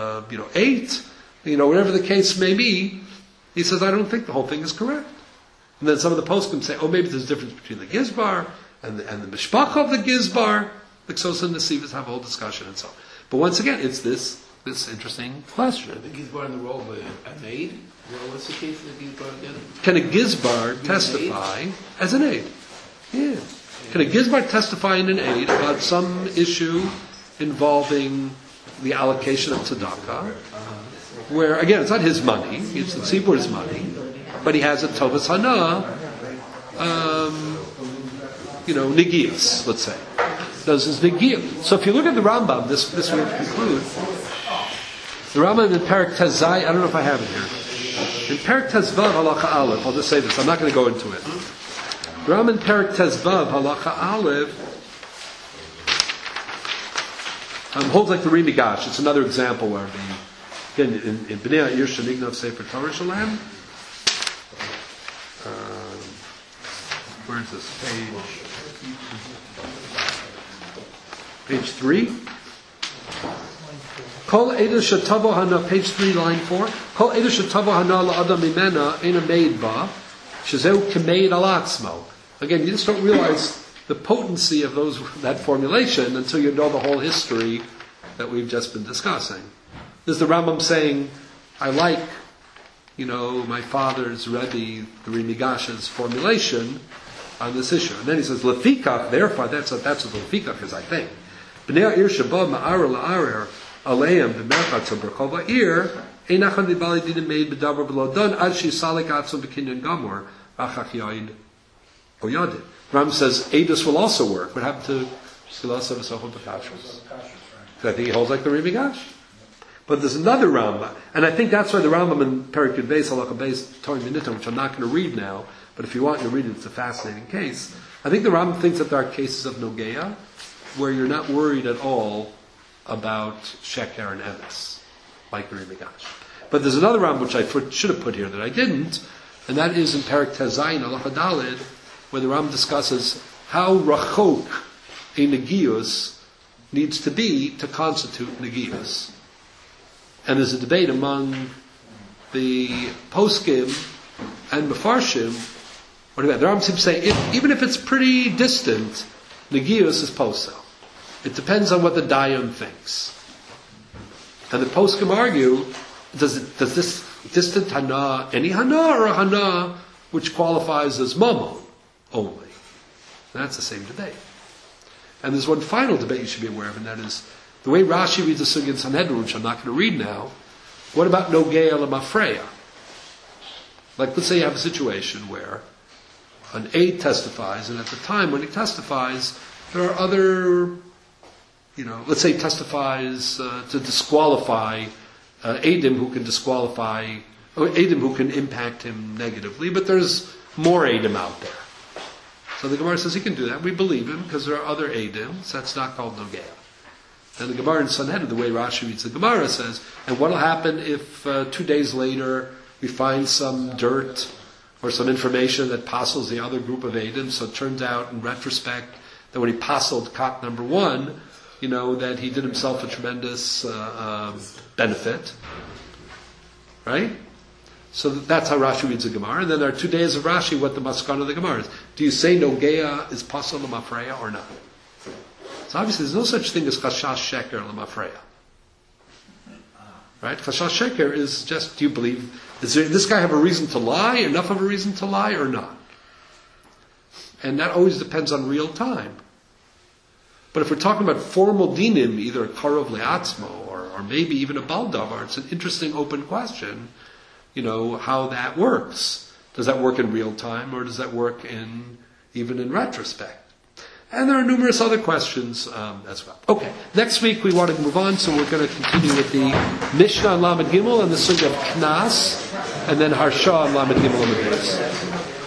8, whatever the case may be. He says, I don't think the whole thing is correct. And then some of the poskim say, maybe there's a difference between the gizbar and the mishpacha of the gizbar. The Ksos and the Sivas have a whole discussion and so on. But once again, it's this this interesting I question. think he's born in the role of a maid. Well, what's the case that he's born again? Can a Gizbar testify as an aide? Yeah. Can a Gizbar testify in an aide about some issue involving the allocation of tzedakah, where, again, it's not his money, it's the tzibur's money, but he has a tovas hana, negias, let's say. Does his negia. So if you look at the Rambam, this we have to conclude. The Rambam in Perek Tezai, I don't know if I have it here. In Perek Tezvav halacha aleph, I'll just say this, I'm not going to go into it. The Rambam in Perek Tezvav halacha aleph holds like the Rimigash. It's another example where again, in Bnei Ha'ir Shenignav Sefer Torah Shalem, where is this page 3. Kol Eda Shatavo Hana, page 3, line 4. Kol Eda Shatavo Hana la'adam imena ena made ba, shezeu kemeid al atzmo. Again, you just don't realize the potency of that formulation until you know the whole history that we've just been discussing. There's the Rambam saying, I like, my father's Rebbe, the Rimigash's formulation on this issue. And then he says, Lefikach, therefore, that's what Lefikach is, I think. B'nei ha'ir sheba ma'arer la'arer aleim b'merchat b'rchov ha'ir einachan libali dinim made b'davar b'lo done ad shisalik atzum b'kinyan gamor achach yayin oyadin. Ram says, Eidos will also work. What happened to Shilasa v'sochel b'kashrus? I think he holds like the Rimigash. But there's another Rambam, and I think that's why the Rambam in Perek Yud Beis Halacha Beis Torah Minita, which I'm not going to read now, but if you want to read it, it's a fascinating case. I think the Rambam thinks that there are cases of Nogea where you're not worried at all about Sheker and Emes, like the Rimigash. But there's another Rambam which I should have put here that I didn't, and that is in Perek Tezayin Halacha Daled, where the Rambam discusses how rachok a negius needs to be to constitute negius. And there's a debate among the poskim and mefarshim. What about the Rambam seems to say, even if it's pretty distant, negius is posel. It depends on what the dayan thinks. And the poskim argue, does this distant hana, any hana or a hana which qualifies as mamon only? And that's the same debate. And there's one final debate you should be aware of, and that is the way Rashi reads the Sugya in Sanhedrin, which I'm not going to read now. What about Nogea L'Mafreya? Like, let's say you have a situation where an aide testifies, and at the time when he testifies, there are other, let's say he testifies to disqualify aidim who can disqualify, or aidim who can impact him negatively, but there's more aidim out there. So the Gemara says he can do that. We believe him because there are other eidim. So that's not called Nogea. And the Gemara in Sanhedrin, the way Rashi reads the Gemara, says, and what will happen if 2 days later we find some dirt or some information that passels the other group of eidim? So it turns out in retrospect that when he passeled cot number 1, that he did himself a tremendous benefit. Right? So that's how Rashi reads the Gemara. And then there are 2 days of Rashi, what the maskana of the Gemara is. Do you say Nogea is pasal l'mafreya or not? So obviously there's no such thing as chashash sheker l'mafreya. Right? Chashash sheker is just, do you believe, does this guy have a reason to lie, enough of a reason to lie or not? And that always depends on real time. But if we're talking about formal dinim, either a karov le'atzmo or maybe even a baldavar, it's an interesting open question. How that works. Does that work in real time, or does that work even in retrospect? And there are numerous other questions as well. Okay, next week we want to move on, so we're going to continue with the Mishnah on Lamed Gimel and the Sugya of Knas, and then Harsha on Lamed Gimel and the Beis.